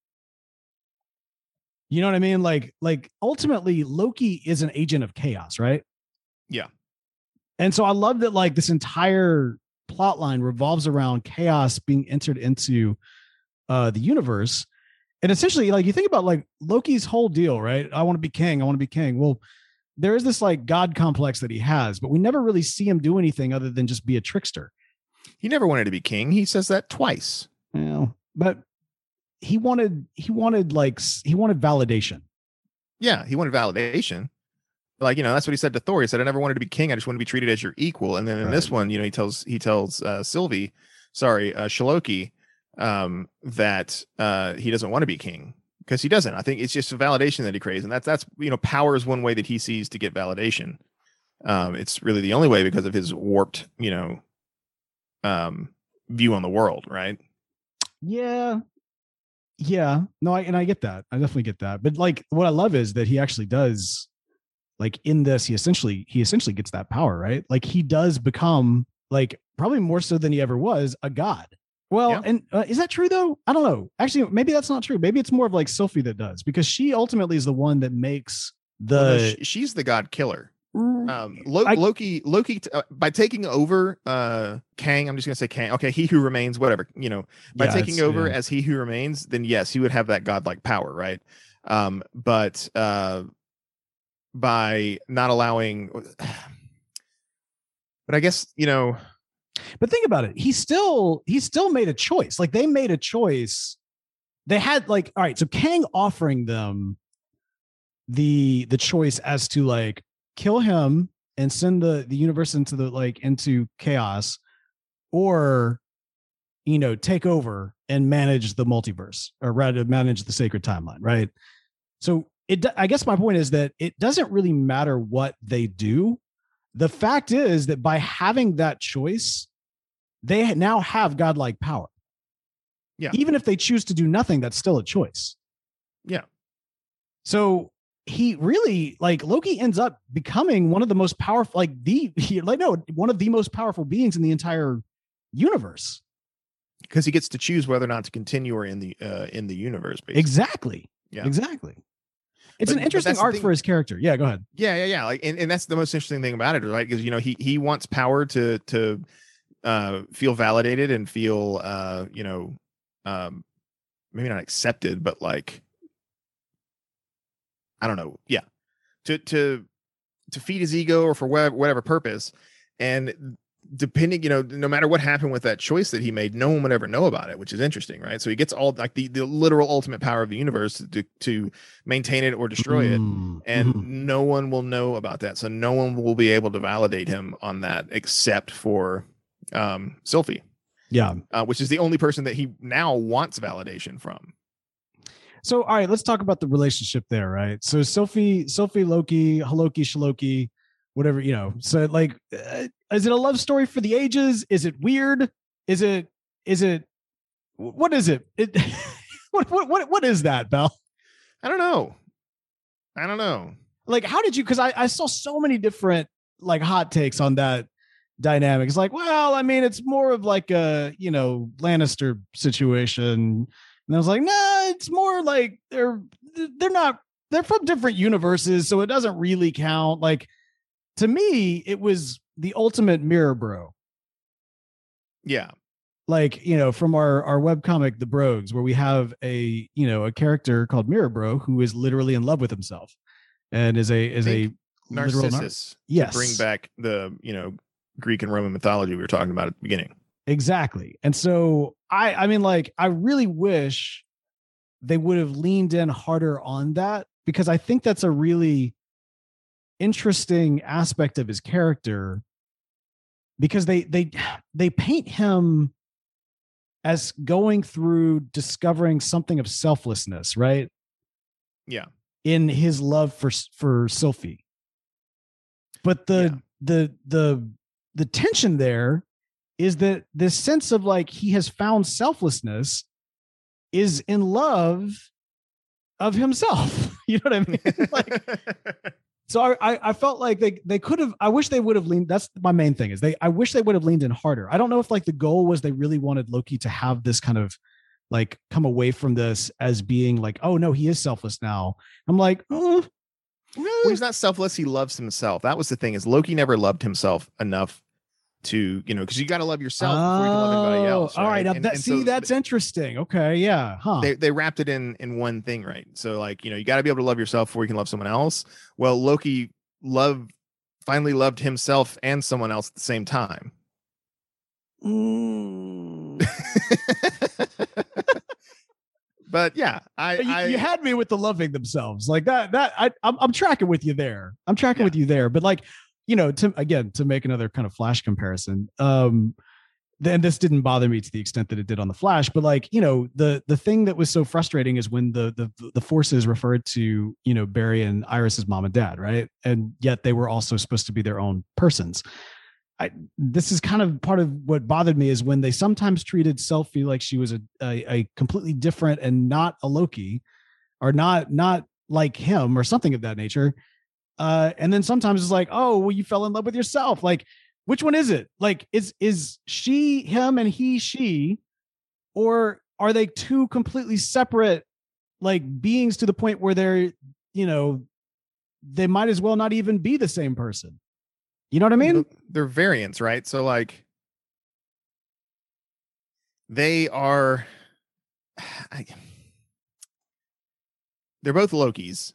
You know what I mean? Like, like ultimately, Loki is an agent of chaos, right? Yeah. And so I love that, like, this entire plot line revolves around chaos being entered into uh the universe. And essentially, like, you think about like Loki's whole deal, right? I want to be king. I want to be king. Well, there is this like God complex that he has, but we never really see him do anything other than just be a trickster. He never wanted to be king. He says that twice. You know, but he wanted, he wanted like, he wanted validation. Yeah. He wanted validation. Like, you know, that's what he said to Thor. He said, I never wanted to be king. I just want to be treated as your equal. And then in right. this one, you know, he tells, he tells uh, Sylvie, sorry, uh, Shaloki, um, that uh, he doesn't want to be king because he doesn't. I think it's just a validation that he craves. And that's, that's, you know, power is one way that he sees to get validation. Um, it's really the only way because of his warped, you know, um, view on the world. Right. Yeah. Yeah. No, I, and I get that. I definitely get that. But like, what I love is that he actually does, like in this, he essentially, he essentially gets that power, right? Like he does become, like, probably more so than he ever was, a god. Well, yeah. and uh, is that true though? I don't know. Actually, maybe that's not true. Maybe it's more of like Sylvie that does, because she ultimately is the one that makes the. Well, no, she, she's the god killer. Um, Lo- I, Loki, Loki, uh, by taking over uh, Kang, I'm just gonna say Kang. Okay, he who remains, whatever. You know, by yeah, taking over yeah. as he who remains, then yes, he would have that godlike power, right? Um, but uh. by not allowing, but I guess, you know, but think about it. He still, he still made a choice. Like they made a choice. They had like, all right. So Kang offering them the, the choice as to like kill him and send the, the universe into the, like into chaos, or, you know, take over and manage the multiverse, or rather manage the sacred timeline. Right. So It, I guess my point is that it doesn't really matter what they do. The fact is that by having that choice, they now have godlike power. Yeah. Even if they choose to do nothing, that's still a choice. Yeah. So he really, like, Loki ends up becoming one of the most powerful, like the, like, no, one of the most powerful beings in the entire universe. Because he gets to choose whether or not to continue or in the, uh, in the universe. Basically. Exactly. Yeah. Exactly. It's but, an interesting arc for his character. Yeah, go ahead. Yeah, yeah, yeah. Like, and, and that's the most interesting thing about it, right? Because, you know, he he wants power to to uh, feel validated and feel, uh, you know, um, maybe not accepted, but like, I don't know. Yeah, to to to feed his ego or for whatever, whatever purpose, and depending, you know, no matter what happened with that choice that he made, no one would ever know about it, which is interesting, right? So he gets all like the, the literal ultimate power of the universe to, to maintain it or destroy it. Mm-hmm. And no one will know about that. So no one will be able to validate him on that except for um, Sylvie. Yeah. Uh, which is the only person that he now wants validation from. So, all right, let's talk about the relationship there, right? So Sylvie, Sylvie, Loki, Haloki, Shaloki, whatever, you know, so like, uh, is it a love story for the ages? Is it weird? Is it, is it, what is it? It what, what, what, what is that, Bell? I don't know. I don't know. Like, how did you, cause I, I saw so many different like hot takes on that dynamic. It's like, well, I mean, it's more of like a, you know, Lannister situation, And I was like, nah, it's more like they're they're not they're from different universes, so it doesn't really count. Like to me, it was the ultimate mirror bro. Yeah. Like, you know, from our our webcomic, The Brogues, where we have a, you know, a character called Mirror Bro who is literally in love with himself and is a is a literal Narcissus. Nar- yes. To bring back the, you know, Greek and Roman mythology we were talking about at the beginning. Exactly. And so I I mean, like, I really wish they would have leaned in harder on that, because I think that's a really interesting aspect of his character, because they they they paint him as going through discovering something of selflessness, right? Yeah. In his love for for Sylphie. But the yeah. the the the tension there is that this sense of like he has found selflessness is in love of himself. You know what I mean? Like, so I, I felt like they they could have. I wish they would have leaned. That's my main thing is they. I wish they would have leaned in harder. I don't know if like the goal was they really wanted Loki to have this kind of like come away from this as being like, oh no, he is selfless now. I'm like, oh, well, he's not selfless. He loves himself. That was the thing is Loki never loved himself enough to, you know, because you got to love yourself before you can love anybody else. Right? All right. Now and, that, and see, so that's interesting. Okay. Yeah. Huh. They, they wrapped it in, in one thing, right? So like, you know, you got to be able to love yourself before you can love someone else. Well, Loki loved, finally loved himself and someone else at the same time. Mm. But yeah, I you, I you had me with the loving themselves like that. That I I'm, I'm tracking with you there. I'm tracking yeah. with you there. But like, you know, to again to make another kind of Flash comparison, um, then this didn't bother me to the extent that it did on the Flash. But like, you know, the the thing that was so frustrating is when the the the forces referred to, you know, Barry and Iris's mom and dad, right? And yet they were also supposed to be their own persons. I, this is kind of part of what bothered me is when they sometimes treated Sylphie like she was a, a, a completely different and not a Loki, or not not like him or something of that nature. Uh, and then sometimes it's like, oh, well, you fell in love with yourself. Like, which one is it? Like, is is she him and he she, or are they two completely separate like beings to the point where they're, you know, they might as well not even be the same person? You know what I mean? They're variants, right? So like they are, I, they're both Lokis,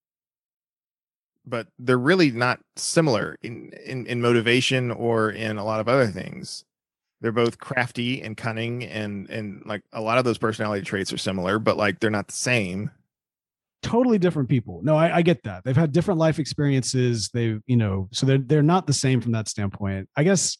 but they're really not similar in, in, in motivation or in a lot of other things. They're both crafty and cunning, and, and like a lot of those personality traits are similar, but like they're not the same. Totally different people. No, I, I get that. They've had different life experiences. They've, you know, so they're they're not the same from that standpoint. I guess,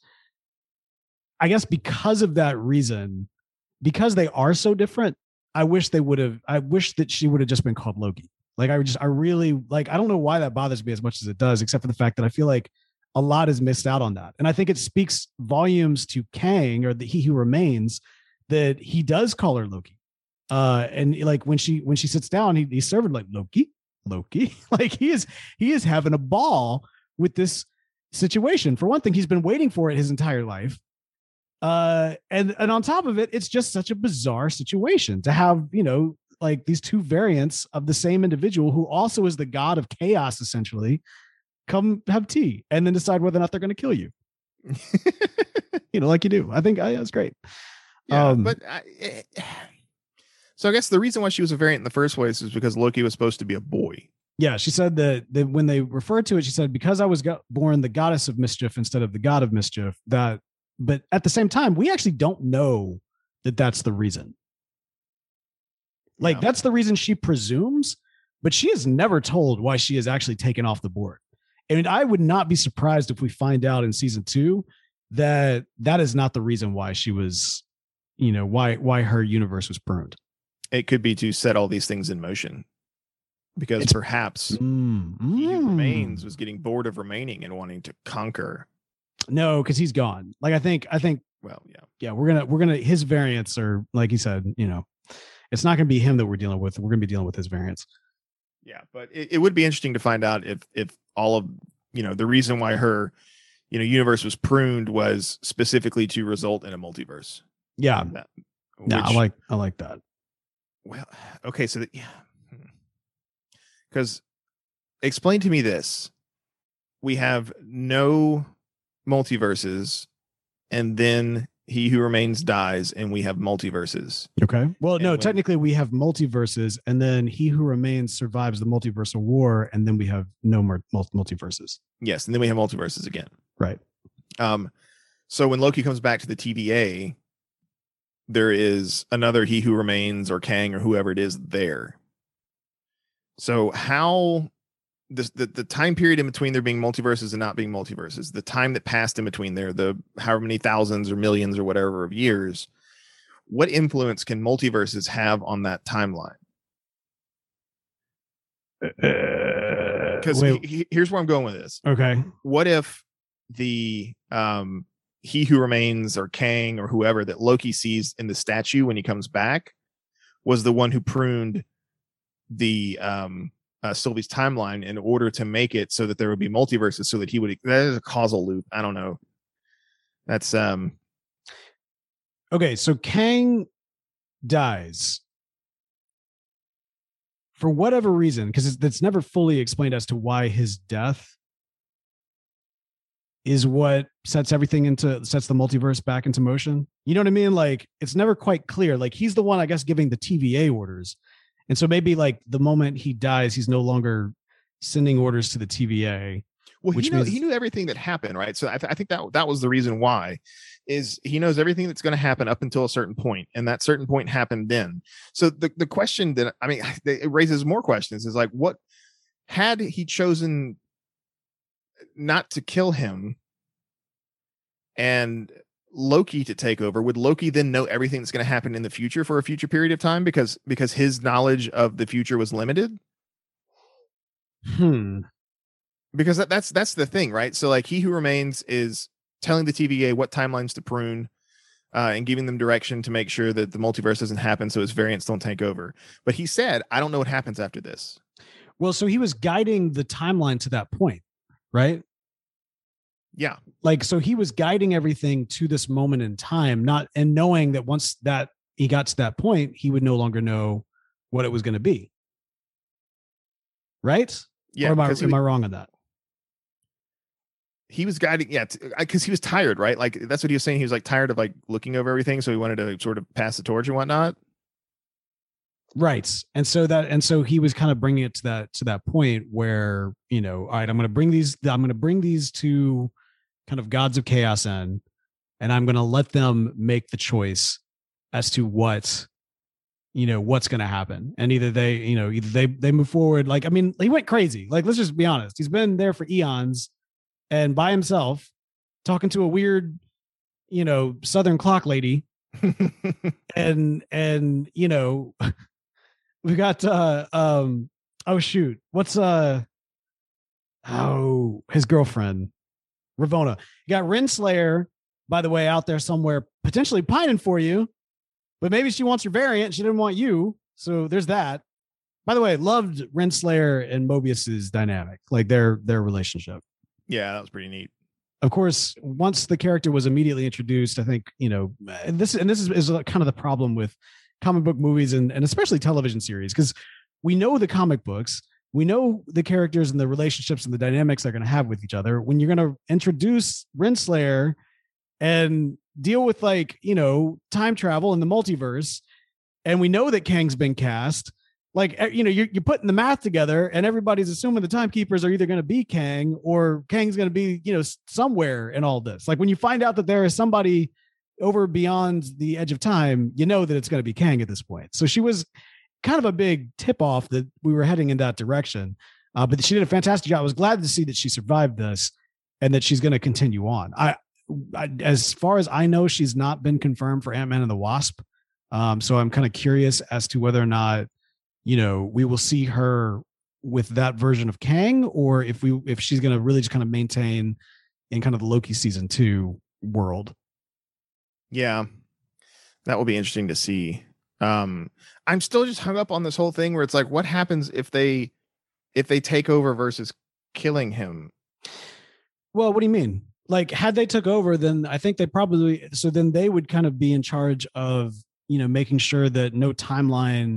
I guess because of that reason, because they are so different, I wish they would have, I wish that she would have just been called Loki. Like I would just, I really like, I don't know why that bothers me as much as it does, except for the fact that I feel like a lot is missed out on that. And I think it speaks volumes to Kang, or the He Who Remains, that he does call her Loki. Uh, and like when she when she sits down, he, he's serving like Loki, Loki. Like he is he is having a ball with this situation. For one thing, he's been waiting for it his entire life. Uh, and and on top of it, it's just such a bizarre situation to have, you know, like these two variants of the same individual who also is the god of chaos, essentially, come have tea and then decide whether or not they're going to kill you. You know, like you do. I think I, that's great. Yeah, um, but I, it, so I guess the reason why she was a variant in the first place is because Loki was supposed to be a boy. Yeah, she said that, that when they referred to it, she said, because I was go- born the goddess of mischief instead of the god of mischief, that, but at the same time, we actually don't know that that's the reason. Like, yeah. That's the reason she presumes, but she is never told why she is actually taken off the board. And I would not be surprised if we find out in season two that that is not the reason why she was, you know, why, why her universe was pruned. It could be to set all these things in motion, because it's, perhaps mm, mm. He Who Remains was getting bored of remaining and wanting to conquer. No, because he's gone. Like I think, I think. Well, yeah, yeah. We're gonna, we're gonna. His variants are, like he said, you know, it's not gonna be him that we're dealing with. We're gonna be dealing with his variants. Yeah, but it, it would be interesting to find out if, if all of, you know, the reason why her, you know, universe was pruned was specifically to result in a multiverse. Yeah, that, no, I like, I like that. Well, okay, so that, yeah, because explain to me this: we have no multiverses, and then He Who Remains dies, and we have multiverses. Okay. Well, And no, when- technically we have multiverses, and then He Who Remains survives the multiversal war, and then we have no more mul- multiverses. Yes, and then we have multiverses again. Right. Um, so when Loki comes back to the T V A, there is another He Who Remains or Kang or whoever it is there. So how this the, the time period in between there being multiverses and not being multiverses, the time that passed in between there, the however many thousands or millions or whatever of years, what influence can multiverses have on that timeline? Because Uh, Wait, he- he- here's where I'm going with this. okay. What if the um He Who Remains or Kang or whoever that Loki sees in the statue when he comes back was the one who pruned the um uh, Sylvie's timeline in order to make it so that there would be multiverses, so that he would, that is a causal loop. I don't know. That's um Okay, so Kang dies for whatever reason, because it's, it's never fully explained as to why his death is what sets everything into sets the multiverse back into motion. You know what I mean? Like it's never quite clear. Like he's the one, I guess, giving the T V A orders, and so maybe like the moment he dies, he's no longer sending orders to the T V A. well Which he knew means- he knew everything that happened, right? So I, th- I think that that was the reason why, is he knows everything that's going to happen up until a certain point, and that certain point happened then. So the the question that, I mean, it raises more questions, is like, what had he chosen not to kill him and Loki to take over? Would Loki then know everything that's going to happen in the future for a future period of time, because because his knowledge of the future was limited? Hmm. Because that, that's that's the thing, right? So like He Who Remains is telling the T V A what timelines to prune, uh, and giving them direction to make sure that the multiverse doesn't happen, so his variants don't take over. But he said, I don't know what happens after this. Well, so he was guiding the timeline to that point, right? Yeah. Like, so he was guiding everything to this moment in time, not and knowing that once that he got to that point, he would no longer know what it was going to be. Right? Yeah. Or am I, because he, am I wrong on that? he was guiding, yeah, because he was tired, right? Like that's what he was saying. He was like tired of like looking over everything, so he wanted to sort of pass the torch and whatnot. Right. And so that, and so he was kind of bringing it to that, to that point where, you know, all right, I'm going to bring these, I'm going to bring these two kind of gods of chaos in, and I'm going to let them make the choice as to what, you know, what's going to happen. And either they, you know, either they, they move forward. Like, I mean, he went crazy. Like, let's just be honest. He's been there for eons and by himself talking to a weird, you know, Southern clock lady. and, and, you know, we got, uh, um, oh shoot. What's, uh, oh, his girlfriend, Ravonna. You got Renslayer, by the way, out there somewhere potentially pining for you, but maybe she wants your variant. She didn't want you. So there's that. By the way, loved Renslayer and Mobius's dynamic, like their, their relationship. Yeah, that was pretty neat. Of course, once the character was immediately introduced, I think, you know, this, and this is, is kind of the problem with comic book movies and, and especially television series, because we know the comic books, we know the characters and the relationships and the dynamics they're going to have with each other. When you're going to introduce Renslayer and deal with, like, you know, time travel and the multiverse, and we know that Kang's been cast, like, you know, you're, you're putting the math together and everybody's assuming the timekeepers are either going to be Kang or Kang's going to be, you know, somewhere in all this. Like when you find out that there is somebody over beyond the edge of time, you know that it's going to be Kang at this point. So she was kind of a big tip off that we were heading in that direction. Uh, but she did a fantastic job. I was glad to see that she survived this and that she's going to continue on. I, I, as far as I know, she's not been confirmed for Ant-Man and the Wasp. Um, so I'm kind of curious as to whether or not, you know, we will see her with that version of Kang, or if we, if she's going to really just kind of maintain in kind of the Loki season two world. Yeah, that will be interesting to see. Um, I'm still just hung up on this whole thing where it's like, what happens if they, if they take over versus killing him? Well, what do you mean? Like, had they took over, then I think they probably, so then they would kind of be in charge of, you know, making sure that no timeline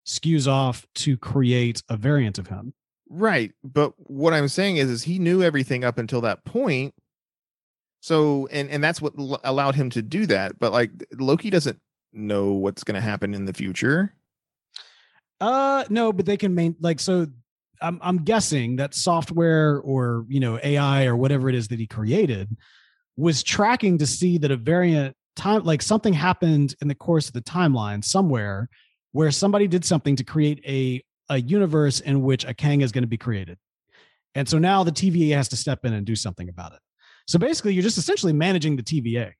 skews off to create a variant of him. Right. But what I'm saying is, is he knew everything up until that point. So, and, and that's what l- allowed him to do that. But like Loki doesn't know what's going to happen in the future. Uh, no, but they can main like, so I'm, I'm guessing that software or, you know, A I or whatever it is that he created was tracking to see that a variant time, like something happened in the course of the timeline somewhere where somebody did something to create a, a universe in which a Kang is going to be created. And so now the T V A has to step in and do something about it. So basically you're just essentially managing the T V A.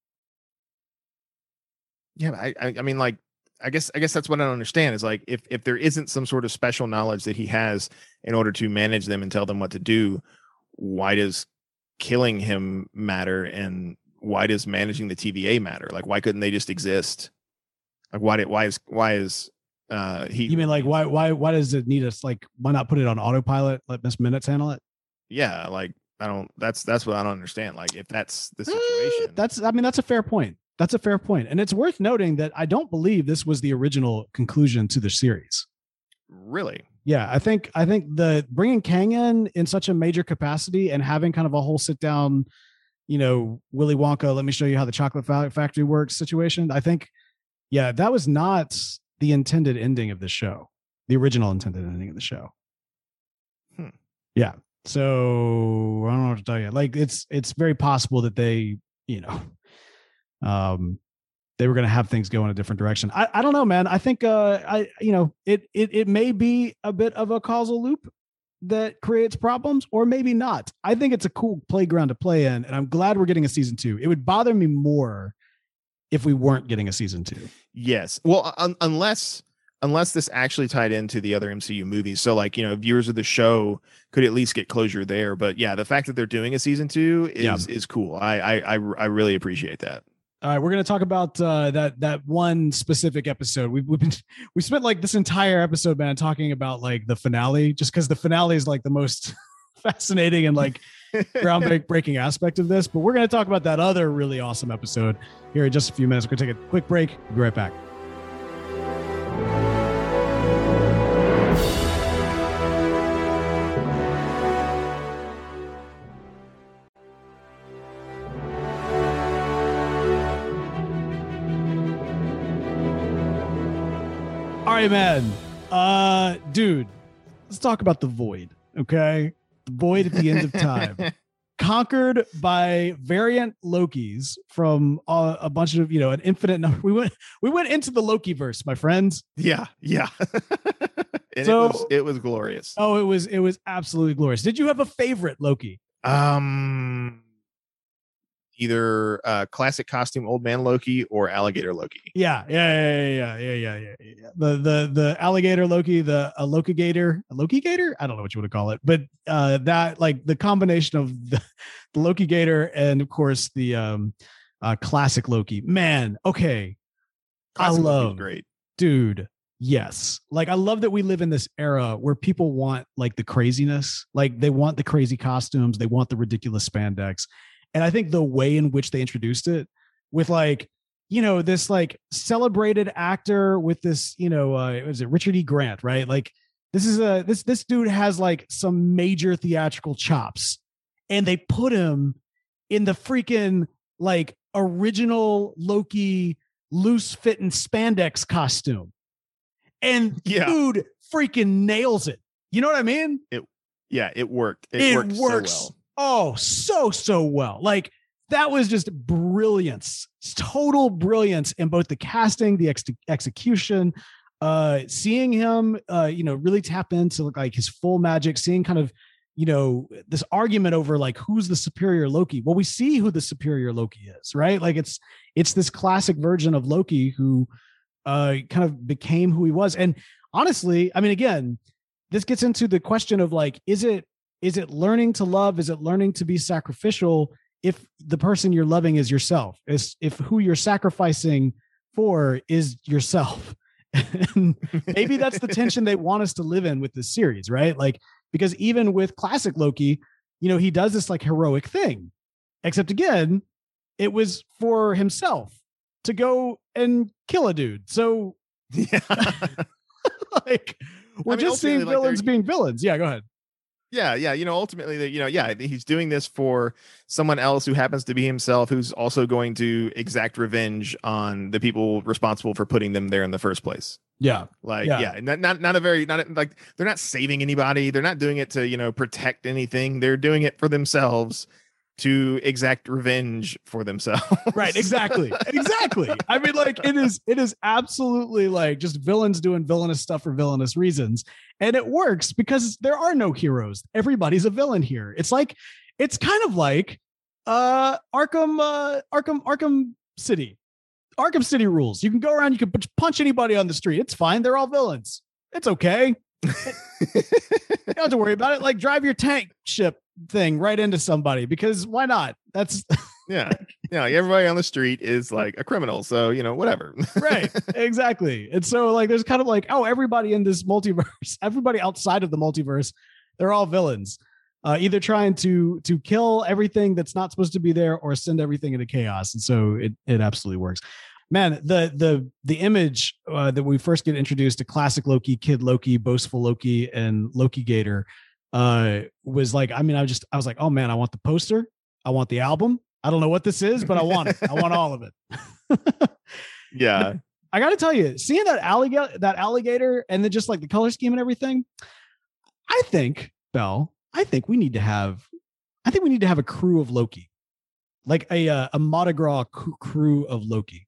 Yeah. I, I, I mean, like, I guess, I guess that's what I don't understand is like, if, if there isn't some sort of special knowledge that he has in order to manage them and tell them what to do, why does killing him matter? And why does managing the T V A matter? Like, why couldn't they just exist? Like, why did, why is, why is, uh, he, You mean like, why, why, why does it need us? Like, why not put it on autopilot? Let Miss Minutes handle it. yeah. Like, I don't, that's, that's what I don't understand. Like, if that's the situation, Uh, that's, I mean, that's a fair point. That's a fair point. And it's worth noting that I don't believe this was the original conclusion to the series. really. Yeah, I think I think the bringing Kang in in such a major capacity and having kind of a whole sit down, you know, Willy Wonka, let me show you how the chocolate fa- factory works situation. I think, yeah, that was not the intended ending of the show, the original intended ending of the show. Hmm. Yeah. So I don't know what to tell you. Like it's it's very possible that they, you know, um, they were going to have things go in a different direction. I, I don't know, man. I think, uh, I, you know, it, it, it may be a bit of a causal loop that creates problems or maybe not. I think it's a cool playground to play in. And I'm glad we're getting a season two. It would bother me more if we weren't getting a season two. Yes. Well, un- unless, unless this actually tied into the other M C U movies. So like, you know, viewers of the show could at least get closure there. But yeah, the fact that they're doing a season two is, yeah. is cool. I, I, I, I really appreciate that. All right, we're going to talk about uh, that that one specific episode. We've, we've been we spent like this entire episode, man, talking about like the finale, just because the finale is like the most fascinating and like groundbreaking aspect of this. But we're going to talk about that other really awesome episode here in just a few minutes. We're going to take a quick break. We'll be right back. All right, man. Uh, dude, let's talk about the void. Okay. The void at the end of time. Conquered by variant Lokis from uh, a bunch of, you know, an infinite number. We went, we went into the Loki verse, my friends. Yeah. Yeah. And so, it was, it was glorious. Oh, it was, it was absolutely glorious. Did you have a favorite Loki? Um, either uh classic costume old man Loki or alligator Loki. Yeah, yeah, yeah, yeah, yeah, yeah, yeah. yeah. The the the alligator Loki, the a Loki gator, a Loki gator. I don't know what you want to call it, but uh, that like the combination of the, the Loki gator and of course the um uh classic Loki. Man, okay, classic I love great, dude. Yes, like I love that we live in this era where people want like the craziness, like they want the crazy costumes, they want the ridiculous spandex. And I think the way in which they introduced it with like, you know, this like celebrated actor with this, you know, uh, was it Richard E. Grant, right? Like this is a, this, this dude has like some major theatrical chops and they put him in the freaking like original Loki loose fitting spandex costume. And yeah. dude freaking nails it. You know what I mean? It, yeah, it worked. It, it worked works. So well. Oh, so, so well. Like that was just brilliance, total brilliance in both the casting, the ex- execution, uh, seeing him, uh, you know, really tap into like his full magic, seeing kind of, you know, this argument over like, who's the superior Loki? Well, we see who the superior Loki is, right? Like it's, it's this classic version of Loki who uh, kind of became who he was. And honestly, I mean, again, this gets into the question of like, is it, Is it learning to love? Is it learning to be sacrificial if the person you're loving is yourself? Is if who you're sacrificing for is yourself? And maybe that's the tension they want us to live in with this series, right? Like, because even with classic Loki, you know, he does this like heroic thing, except again, it was for himself to go and kill a dude. So yeah. like we're I mean, just seeing ultimately, like, villains they're- being villains. Yeah, go ahead. Yeah, yeah. You know, ultimately, that you know, yeah, he's doing this for someone else who happens to be himself, who's also going to exact revenge on the people responsible for putting them there in the first place. Yeah. Like, Yeah. yeah, not not not a very not a- like they're not saving anybody. They're not doing it to, you know, protect anything. They're doing it for themselves to exact revenge for themselves. Right, exactly. Exactly. I mean, like it is it is absolutely like just villains doing villainous stuff for villainous reasons. And it works because there are no heroes. Everybody's a villain here. It's like it's kind of like uh Arkham uh Arkham Arkham City. Arkham City rules. You can go around, you can punch anybody on the street. It's fine. They're all villains. It's okay. You don't have to worry about it. Like drive your tank ship thing right into somebody because why not? That's yeah. Yeah. Everybody on the street is like a criminal. So, you know, whatever. right. Exactly. And so like there's kind of like, oh, everybody in this multiverse, everybody outside of the multiverse, they're all villains. Uh, either trying to to kill everything that's not supposed to be there or send everything into chaos. And so it it absolutely works. Man, the the the image uh, that we first get introduced to classic Loki, Kid Loki, boastful Loki, and Loki Gator uh, was like, I mean, I was just I was like, oh man, I want the poster, I want the album. I don't know what this is, but I want it. I want all of it. Yeah, I got to tell you, seeing that alligator, that alligator, and then just like the color scheme and everything, I think, Bell, I think we need to have, I think we need to have a crew of Loki, like a uh, a Mardi Gras c- crew of Loki.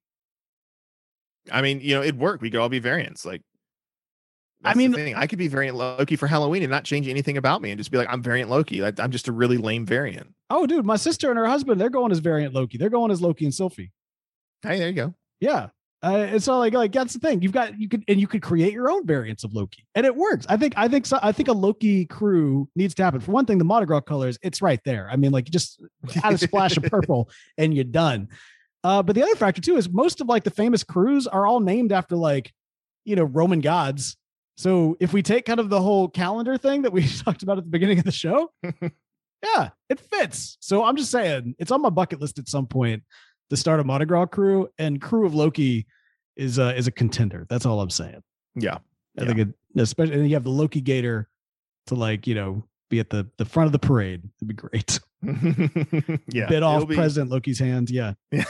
I mean, you know, it'd work. We could all be variants. Like, I mean, the thing. I could be variant Loki for Halloween and not change anything about me and just be like, I'm variant Loki. Like, I'm just a really lame variant. Oh, dude, my sister and her husband, they're going as variant Loki. They're going as Loki and Sylvie. Hey, there you go. Yeah. Uh, and so like, like that's the thing. You've got you could and you could create your own variants of Loki, and it works. I think I think so. I think a Loki crew needs to happen. For one thing, the Mardi Gras colors, it's right there. I mean, like you just add a splash of purple and you're done. Uh, but the other factor too is most of like the famous crews are all named after like, you know, Roman gods. So if we take kind of the whole calendar thing that we talked about at the beginning of the show, yeah, it fits. So I'm just saying it's on my bucket list at some point to start a Mardi Gras crew, and Crew of Loki is a, is a contender. That's all I'm saying. Yeah. I yeah. think it, especially, and you have the Loki Gator to like, you know, be at the, the front of the parade. It'd be great. Yeah. Bit off be, President Loki's hands. Yeah. Yeah.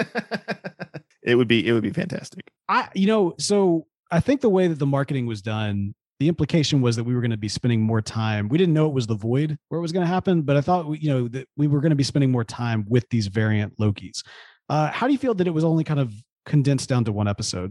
It would be, it would be fantastic. I, you know, so I think the way that the marketing was done, the implication was that we were going to be spending more time. We didn't know it was the Void where it was going to happen, but I thought, we, you know, that we were going to be spending more time with these variant Lokis. Uh, how do you feel that it was only kind of condensed down to one episode?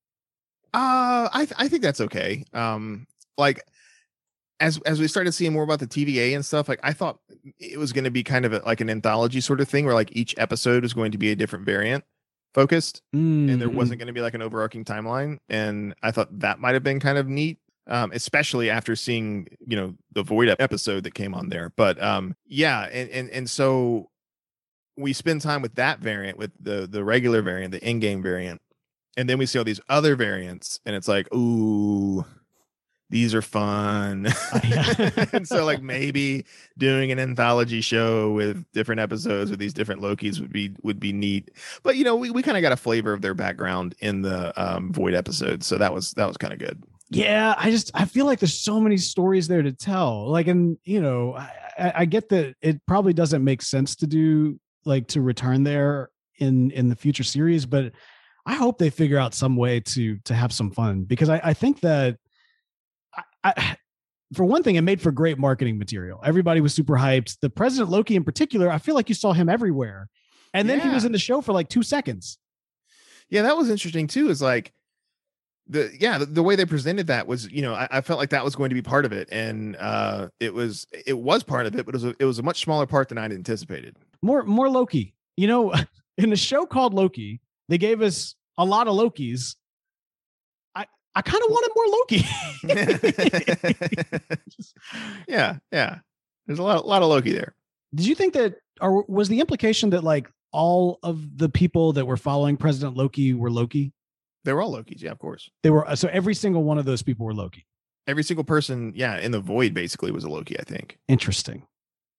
Uh, I th- I think that's okay. Um, like as as we started seeing more about the T V A and stuff, like I thought it was going to be kind of a, like an anthology sort of thing where like each episode is going to be a different variant focused, Mm-hmm. and there wasn't going to be like an overarching timeline. And I thought that might have been kind of neat. Um, especially after seeing, you know, the Void episode that came on there. But um, yeah, and and and so we spend time with that variant, with the the regular variant, the in-game variant, and then we see all these other variants, and it's like, ooh, these are fun. And so like maybe doing an anthology show with different episodes with these different Lokis would be would be neat. But you know, we, we kind of got a flavor of their background in the um, Void episode, so that was that was kind of good. Yeah, I just I feel like there's so many stories there to tell. Like, and you know, I, I get that it probably doesn't make sense to do like to return there in in the future series, but I hope they figure out some way to to have some fun, because I, I think that I, I for one thing, it made for great marketing material. Everybody was super hyped. The President Loki in particular, I feel like you saw him everywhere, and then Yeah. he was in the show for like two seconds. Yeah, that was interesting too. Is like the yeah the, the way they presented that was, you know, I, I felt like that was going to be part of it, and uh, it was it was part of it, but it was a, it was a much smaller part than I'd anticipated. More more Loki. You know, in a show called Loki, they gave us a lot of Lokis. I I kind of wanted more Loki. yeah, yeah. There's a lot a lot of Loki there. Did you think that, or was the implication that like all of the people that were following President Loki were Loki? They were all Lokis, yeah, of course. They were, so every single one of those people were Loki. Every single person, yeah, in the Void basically was a Loki, I think. Interesting.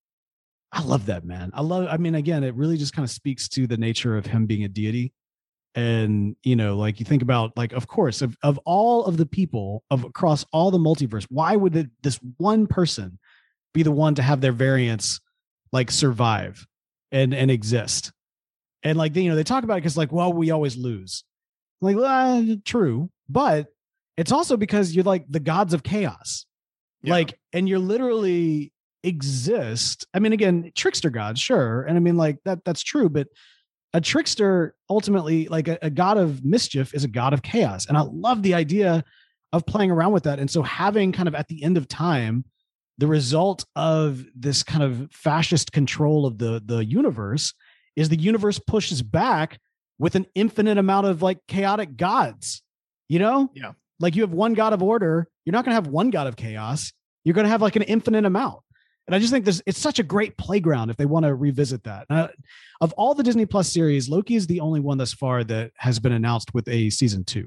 I love that, man. I love, I mean, again, it really just kind of speaks to the nature of him being a deity. And, you know, like you think about like, of course, of, of all of the people of across all the multiverse, why would it, this one person be the one to have their variants like survive and, and exist? And like, you know, they talk about it because like, well, we always lose. Like, well, true. But it's also because you're like the gods of chaos. Yeah. Like, and you're literally exist. I mean, again, trickster gods, sure. And I mean, like that, that's true. But a trickster ultimately, like a, a god of mischief, is a god of chaos. And I love the idea of playing around with that. And so having kind of at the end of time, the result of this kind of fascist control of the, the universe is the universe pushes back with an infinite amount of like chaotic gods, you know? Yeah. Like you have one god of order. You're not going to have one god of chaos. You're going to have like an infinite amount. And I just think this, it's such a great playground if they want to revisit that. Uh, of all the Disney Plus series, Loki is the only one thus far that has been announced with a season two.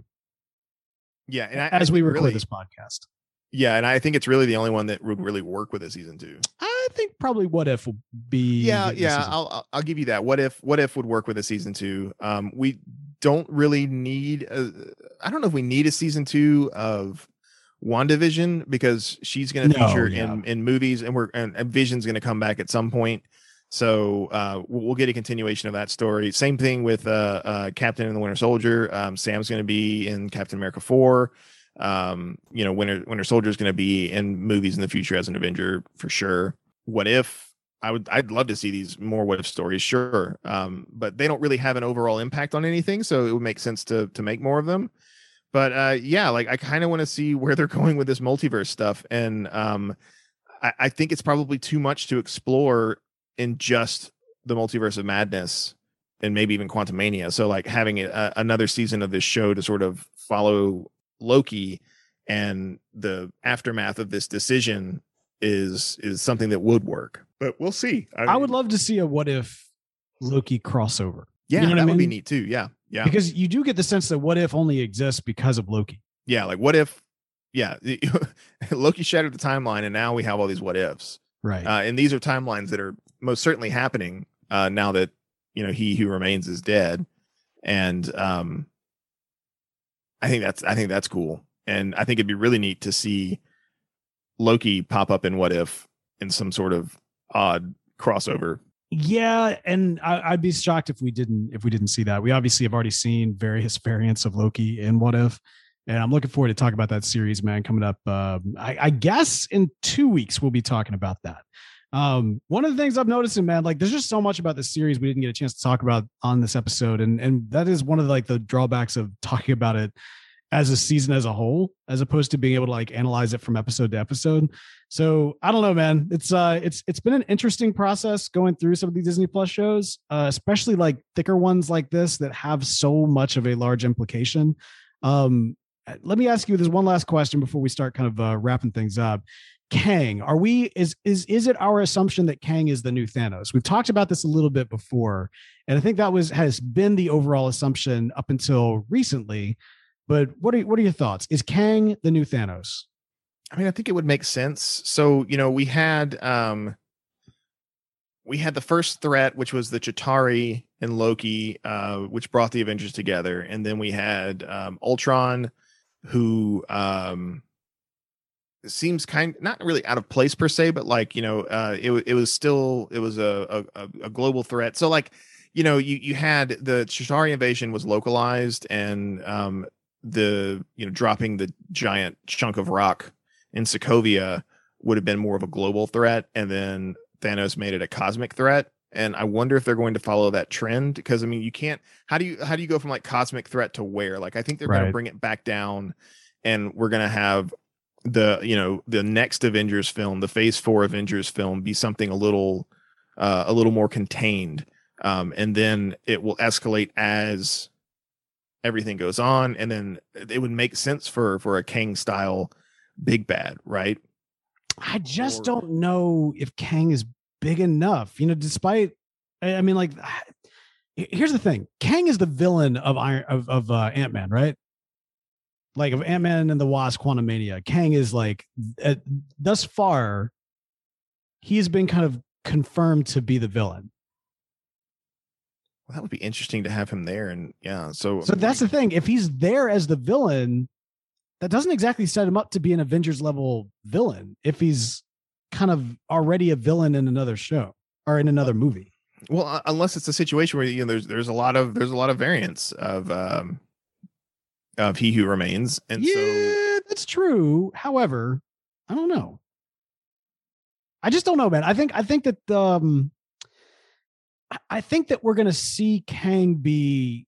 Yeah. And I, as I we record really, this podcast. Yeah. And I think it's really the only one that would really work with a season two. I think probably What If will be. Yeah. Yeah. I'll, I'll give you that. What If, What If would work with a season two. Um, we don't really need, a, I don't know if we need a season two of WandaVision, because she's going to no, feature yeah. in in movies, and we're and, and Vision's going to come back at some point, so uh we'll get a continuation of that story. Same thing with uh, uh Captain and the Winter Soldier. um Sam's going to be in Captain America four. Um you know, Winter Winter Soldier is going to be in movies in the future as an Avenger for sure. What If, I would I'd love to see these more What If stories, sure, um but they don't really have an overall impact on anything, so it would make sense to to make more of them. But uh, yeah, like I kind of want to see where they're going with this multiverse stuff. And um, I, I think it's probably too much to explore in just the Multiverse of Madness and maybe even Quantumania. So like having a, another season of this show to sort of follow Loki and the aftermath of this decision is is something that would work. But we'll see. I, mean, I would love to see a What If Loki crossover. Yeah, you know that I mean? would be neat too. Yeah. Yeah. Because you do get the sense that What If only exists because of Loki. Yeah. Like what if, yeah, Loki shattered the timeline and now we have all these what ifs. Right. Uh, and these are timelines that are most certainly happening uh, now that, you know, He Who Remains is dead. And um, I think that's, I think that's cool. And I think it'd be really neat to see Loki pop up in What If in some sort of odd crossover. Yeah, and I, I'd be shocked if we didn't if we didn't see that. We obviously have already seen various variants of Loki in What If, and I'm looking forward to talk about that series, man. Coming up, uh, I, I guess in two weeks we'll be talking about that. Um, one of the things I'm noticing, man, like there's just so much about this series we didn't get a chance to talk about on this episode, and and that is one of the, like the drawbacks of talking about it as a season as a whole, as opposed to being able to like analyze it from episode to episode. So I don't know, man. It's uh, it's it's been an interesting process going through some of these Disney Plus shows, uh, especially like thicker ones like this that have so much of a large implication. Um, let me ask you this one last question before we start kind of uh, wrapping things up. Kang, are we is is is it our assumption that Kang is the new Thanos? We've talked about this a little bit before, and I think that was has been the overall assumption up until recently. But what are what are your thoughts? Is Kang the new Thanos? I mean, I think it would make sense. So, you know, we had um, we had the first threat, which was the Chitauri and Loki, uh, which brought the Avengers together, and then we had um, Ultron, who um, seems kind not really out of place per se, but like you know, uh, it it was still it was a, a a global threat. So like you know, you you had the Chitauri invasion was localized, and um, the you know dropping the giant chunk of rock in Sokovia would have been more of a global threat, and then Thanos made it a cosmic threat. And I wonder if they're going to follow that trend, because I mean, you can't. How do you how do you go from like cosmic threat to where? Like, I think they're right. going to bring it back down, and we're going to have the you know the next Avengers film, the Phase Four Avengers film, be something a little uh, a little more contained, um, and then it will escalate as everything goes on, and then it would make sense for for a Kang style big bad, right? I just or, don't know if Kang is big enough, you know, despite, I mean, like, here's the thing. Kang is the villain of Iron of, of uh, Ant-Man, right? Like of Ant-Man and the Wasp Quantumania. Kang is like, uh, thus far, he has been kind of confirmed to be the villain. Well, that would be interesting to have him there. And yeah, so So that's the thing. If he's there as the villain, that doesn't exactly set him up to be an Avengers level villain. If he's kind of already a villain in another show or in another movie. Well, uh, unless it's a situation where, you know, there's there's a lot of there's a lot of variants of um of He Who Remains, and yeah, so that's true. However, I don't know. I just don't know, man. I think I think that um I think that we're gonna see Kang be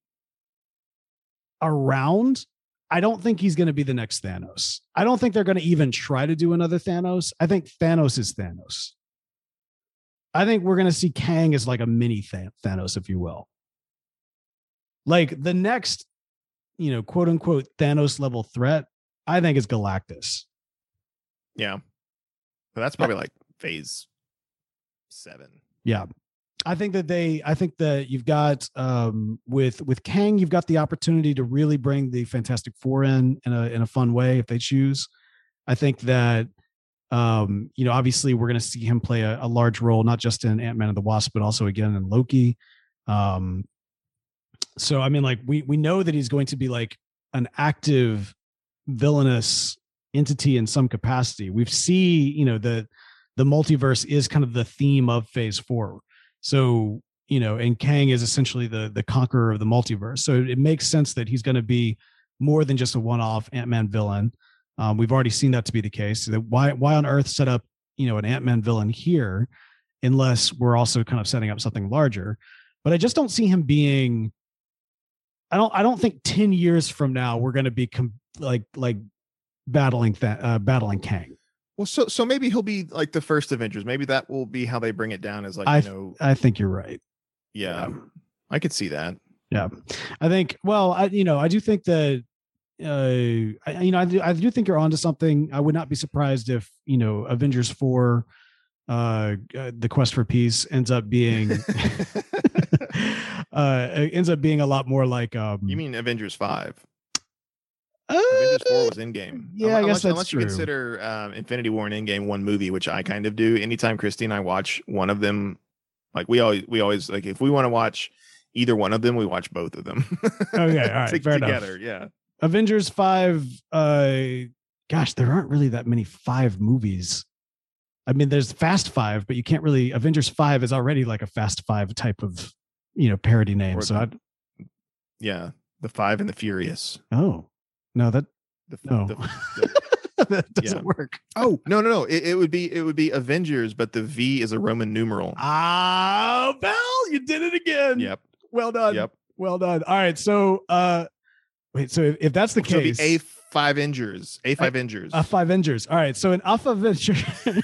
around. I don't think he's gonna be the next Thanos. I don't think they're gonna even try to do another Thanos. I think Thanos is Thanos. I think we're gonna see Kang as like a mini Thanos, if you will. Like the next, you know, quote unquote Thanos level threat, I think is Galactus. Yeah. So that's probably like phase seven. Yeah. I think that they, I think that you've got um, with with Kang, you've got the opportunity to really bring the Fantastic Four in in a in a fun way if they choose. I think that um, you know, obviously we're going to see him play a, a large role, not just in Ant-Man and the Wasp, but also again in Loki. Um, so I mean, like we we know that he's going to be like an active villainous entity in some capacity. We've see, you know, the the multiverse is kind of the theme of Phase Four. So, you know, and Kang is essentially the the conqueror of the multiverse. So it makes sense that he's going to be more than just a one-off Ant-Man villain. Um, we've already seen that to be the case. So that why why on earth set up, you know, an Ant-Man villain here, unless we're also kind of setting up something larger? But I just don't see him being. I don't. I don't think ten years from now we're going to be com- like like battling that uh, battling Kang. Well, so so maybe he'll be like the first Avengers. Maybe that will be how they bring it down. Is like, I, you know, I think you're right. Yeah, yeah, I could see that. Yeah, I think. Well, I you know I do think that uh, I, you know I do I do think you're onto something. I would not be surprised if you know Avengers four, uh, uh the Quest for Peace ends up being uh ends up being a lot more like um. You mean Avengers five? Uh, Avengers four was Endgame. Yeah, I unless, guess that's unless true. you consider um, Infinity War and Endgame one movie, which I kind of do. Anytime Christy and I watch one of them, like we always we always like if we want to watch either one of them, we watch both of them. Okay, all right, fair together. enough. Yeah. Avengers five. Uh, gosh, there aren't really that many five movies. I mean, there's Fast Five, but you can't really. Avengers five is already like a Fast Five type of you know parody name. Or so the, I'd, yeah, the Five and the Furious. Oh. No, that the, no, the, the, that doesn't yeah. work. Oh no, no, no! It, it would be it would be Avengers, but the V is a Roman numeral. Ah, Bell, you did it again. Yep. Well done. Yep. Well done. All right. So, uh, wait. So if, if that's the so case, A five Avengers, A five Avengers, a five Avengers. All right. So an Alpha Avengers,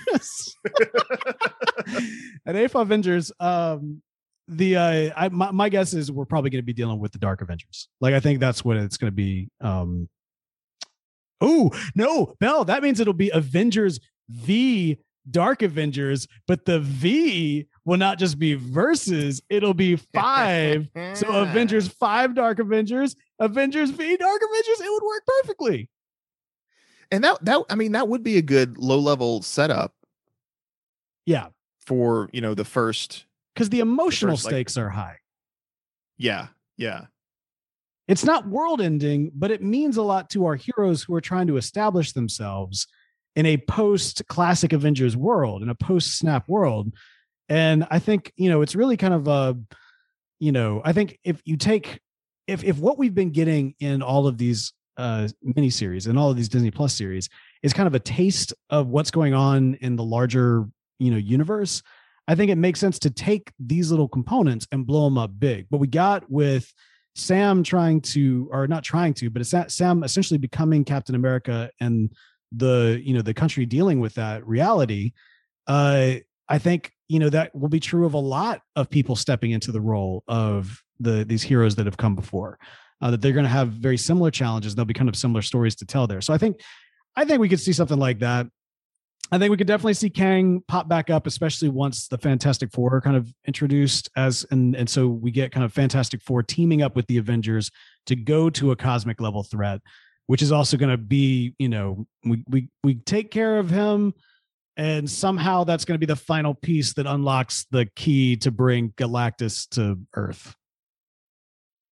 an A five Avengers. Um, the uh, I my, my guess is we're probably going to be dealing with the Dark Avengers. Like I think that's what it's going to be. Um. Oh, no, Bell, that means it'll be Avengers v Dark Avengers, but the V will not just be versus, it'll be five. So Avengers five Dark Avengers, Avengers v Dark Avengers, it would work perfectly. And that that I mean that would be a good low-level setup. Yeah. For, you know, the first because the emotional the first, stakes like, are high. Yeah, yeah. It's not world ending, but it means a lot to our heroes who are trying to establish themselves in a post classic Avengers world, in a post Snap world. And I think, you know, it's really kind of a, you know, I think if you take, if, if what we've been getting in all of these uh, miniseries and all of these Disney Plus series is kind of a taste of what's going on in the larger, you know, universe, I think it makes sense to take these little components and blow them up big. What we got with Sam trying to, or not trying to, but it's Sam essentially becoming Captain America and the, you know, the country dealing with that reality. Uh, I think, you know, that will be true of a lot of people stepping into the role of the, these heroes that have come before, uh, that they're going to have very similar challenges. There'll be kind of similar stories to tell there. So I think, I think we could see something like that. I think we could definitely see Kang pop back up, especially once the Fantastic Four are kind of introduced as, and, and so we get kind of Fantastic Four teaming up with the Avengers to go to a cosmic level threat, which is also going to be, you know, we, we, we take care of him and somehow that's going to be the final piece that unlocks the key to bring Galactus to Earth.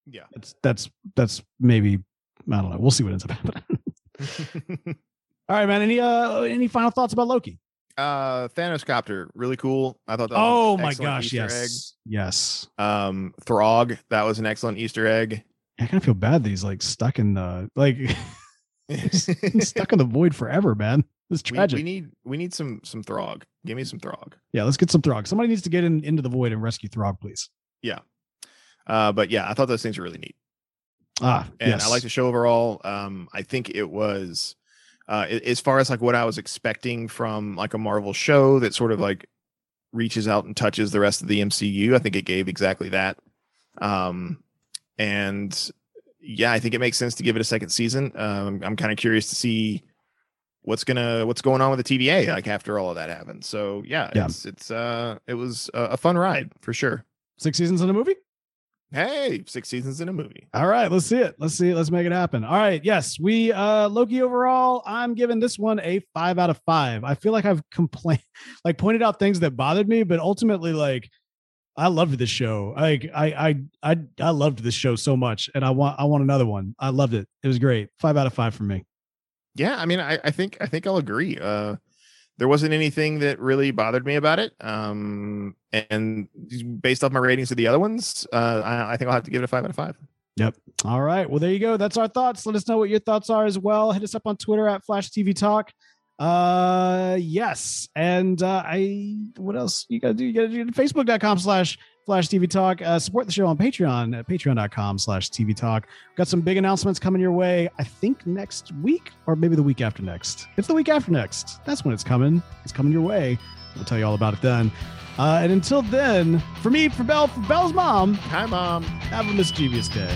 Yeah. That's that's that's maybe I don't know. We'll see what ends up happening. All right, man. Any uh any final thoughts about Loki? Uh, Thanos Copter, really cool. I thought that. Oh was an my excellent gosh! Easter Yes, egg. yes. Um, Throg, that was an excellent Easter egg. I kind of feel bad that he's like stuck in the like stuck in the void forever, man. It's tragic. We, we need we need some some Throg. Give me some Throg. Yeah, let's get some Throg. Somebody needs to get in into the void and rescue Throg, please. Yeah. Uh, but yeah, I thought those things were really neat. Ah, and yes. I like the show overall. Um, I think it was, uh, as far as like what I was expecting from like a Marvel show that sort of like reaches out and touches the rest of the M C U. I think it gave exactly that. Um, and yeah, I think it makes sense to give it a second season. Um, I'm kind of curious to see what's gonna what's going on with the T V A like after all of that happened. So yeah, Yeah. it's it's uh it was a, a fun ride for sure. Six seasons in a movie? Hey, six seasons in a movie. All right, let's see it. Let's see it. Let's make it happen. All right. Yes, we uh Loki overall, I'm giving this one a five out of five. I feel like I've complained, like pointed out things that bothered me, but ultimately, like, I loved this show. Like I I I I loved this show so much, and I want I want another one. I loved it. It was great. Five out of five for me. Yeah, I mean, I, I think I think I'll agree. Uh, there wasn't anything that really bothered me about it. Um, and based off my ratings of the other ones, uh, I, I think I'll have to give it a five out of five. Yep. All right. Well, there you go. That's our thoughts. Let us know what your thoughts are as well. Hit us up on Twitter at Flash T V Talk. Uh, yes. And uh, I, what else you gotta do? You gotta do Facebook.com slash Flash T V Talk. Uh, support the show on Patreon at patreon.com slash TV Talk. Got some big announcements coming your way. I think next week or maybe the week after next. It's the week after next. That's when it's coming. It's coming your way. We'll tell you all about it then. Uh, and until then, for me, for Belle, for Belle's mom. Hi, Mom. Have a mischievous day.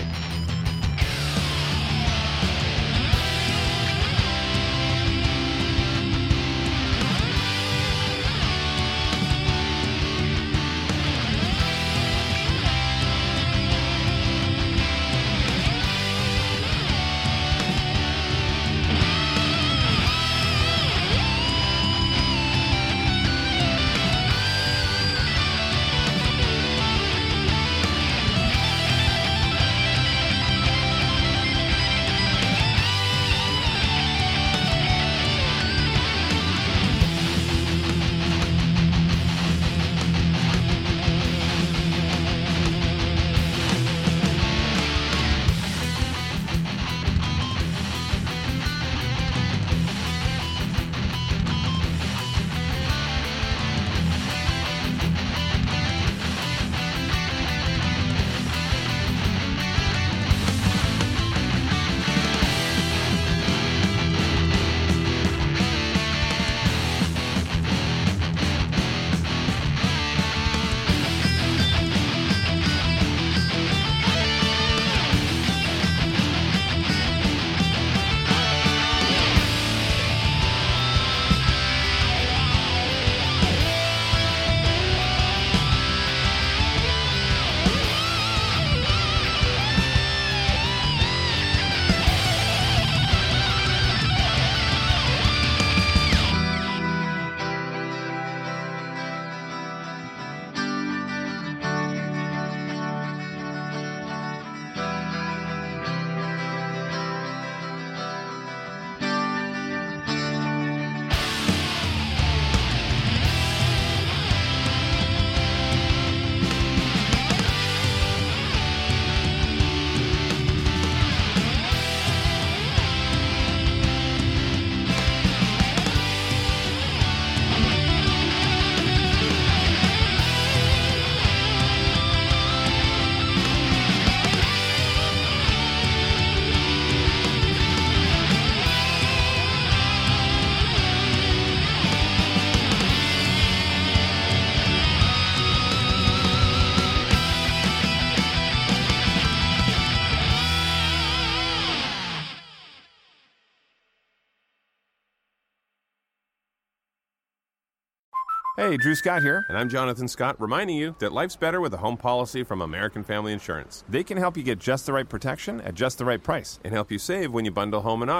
Hey, Drew Scott here, and I'm Jonathan Scott, reminding you that life's better with a home policy from American Family Insurance. They can help you get just the right protection at just the right price and help you save when you bundle home and auto.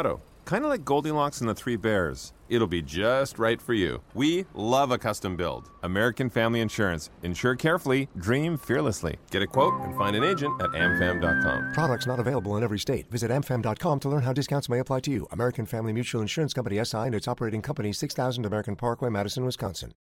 Kind of like Goldilocks and the Three Bears. It'll be just right for you. We love a custom build. American Family Insurance. Insure carefully, dream fearlessly. Get a quote and find an agent at am fam dot com. Products not available in every state. Visit am fam dot com to learn how discounts may apply to you. American Family Mutual Insurance Company, S I and its operating company, six thousand American Parkway, Madison, Wisconsin.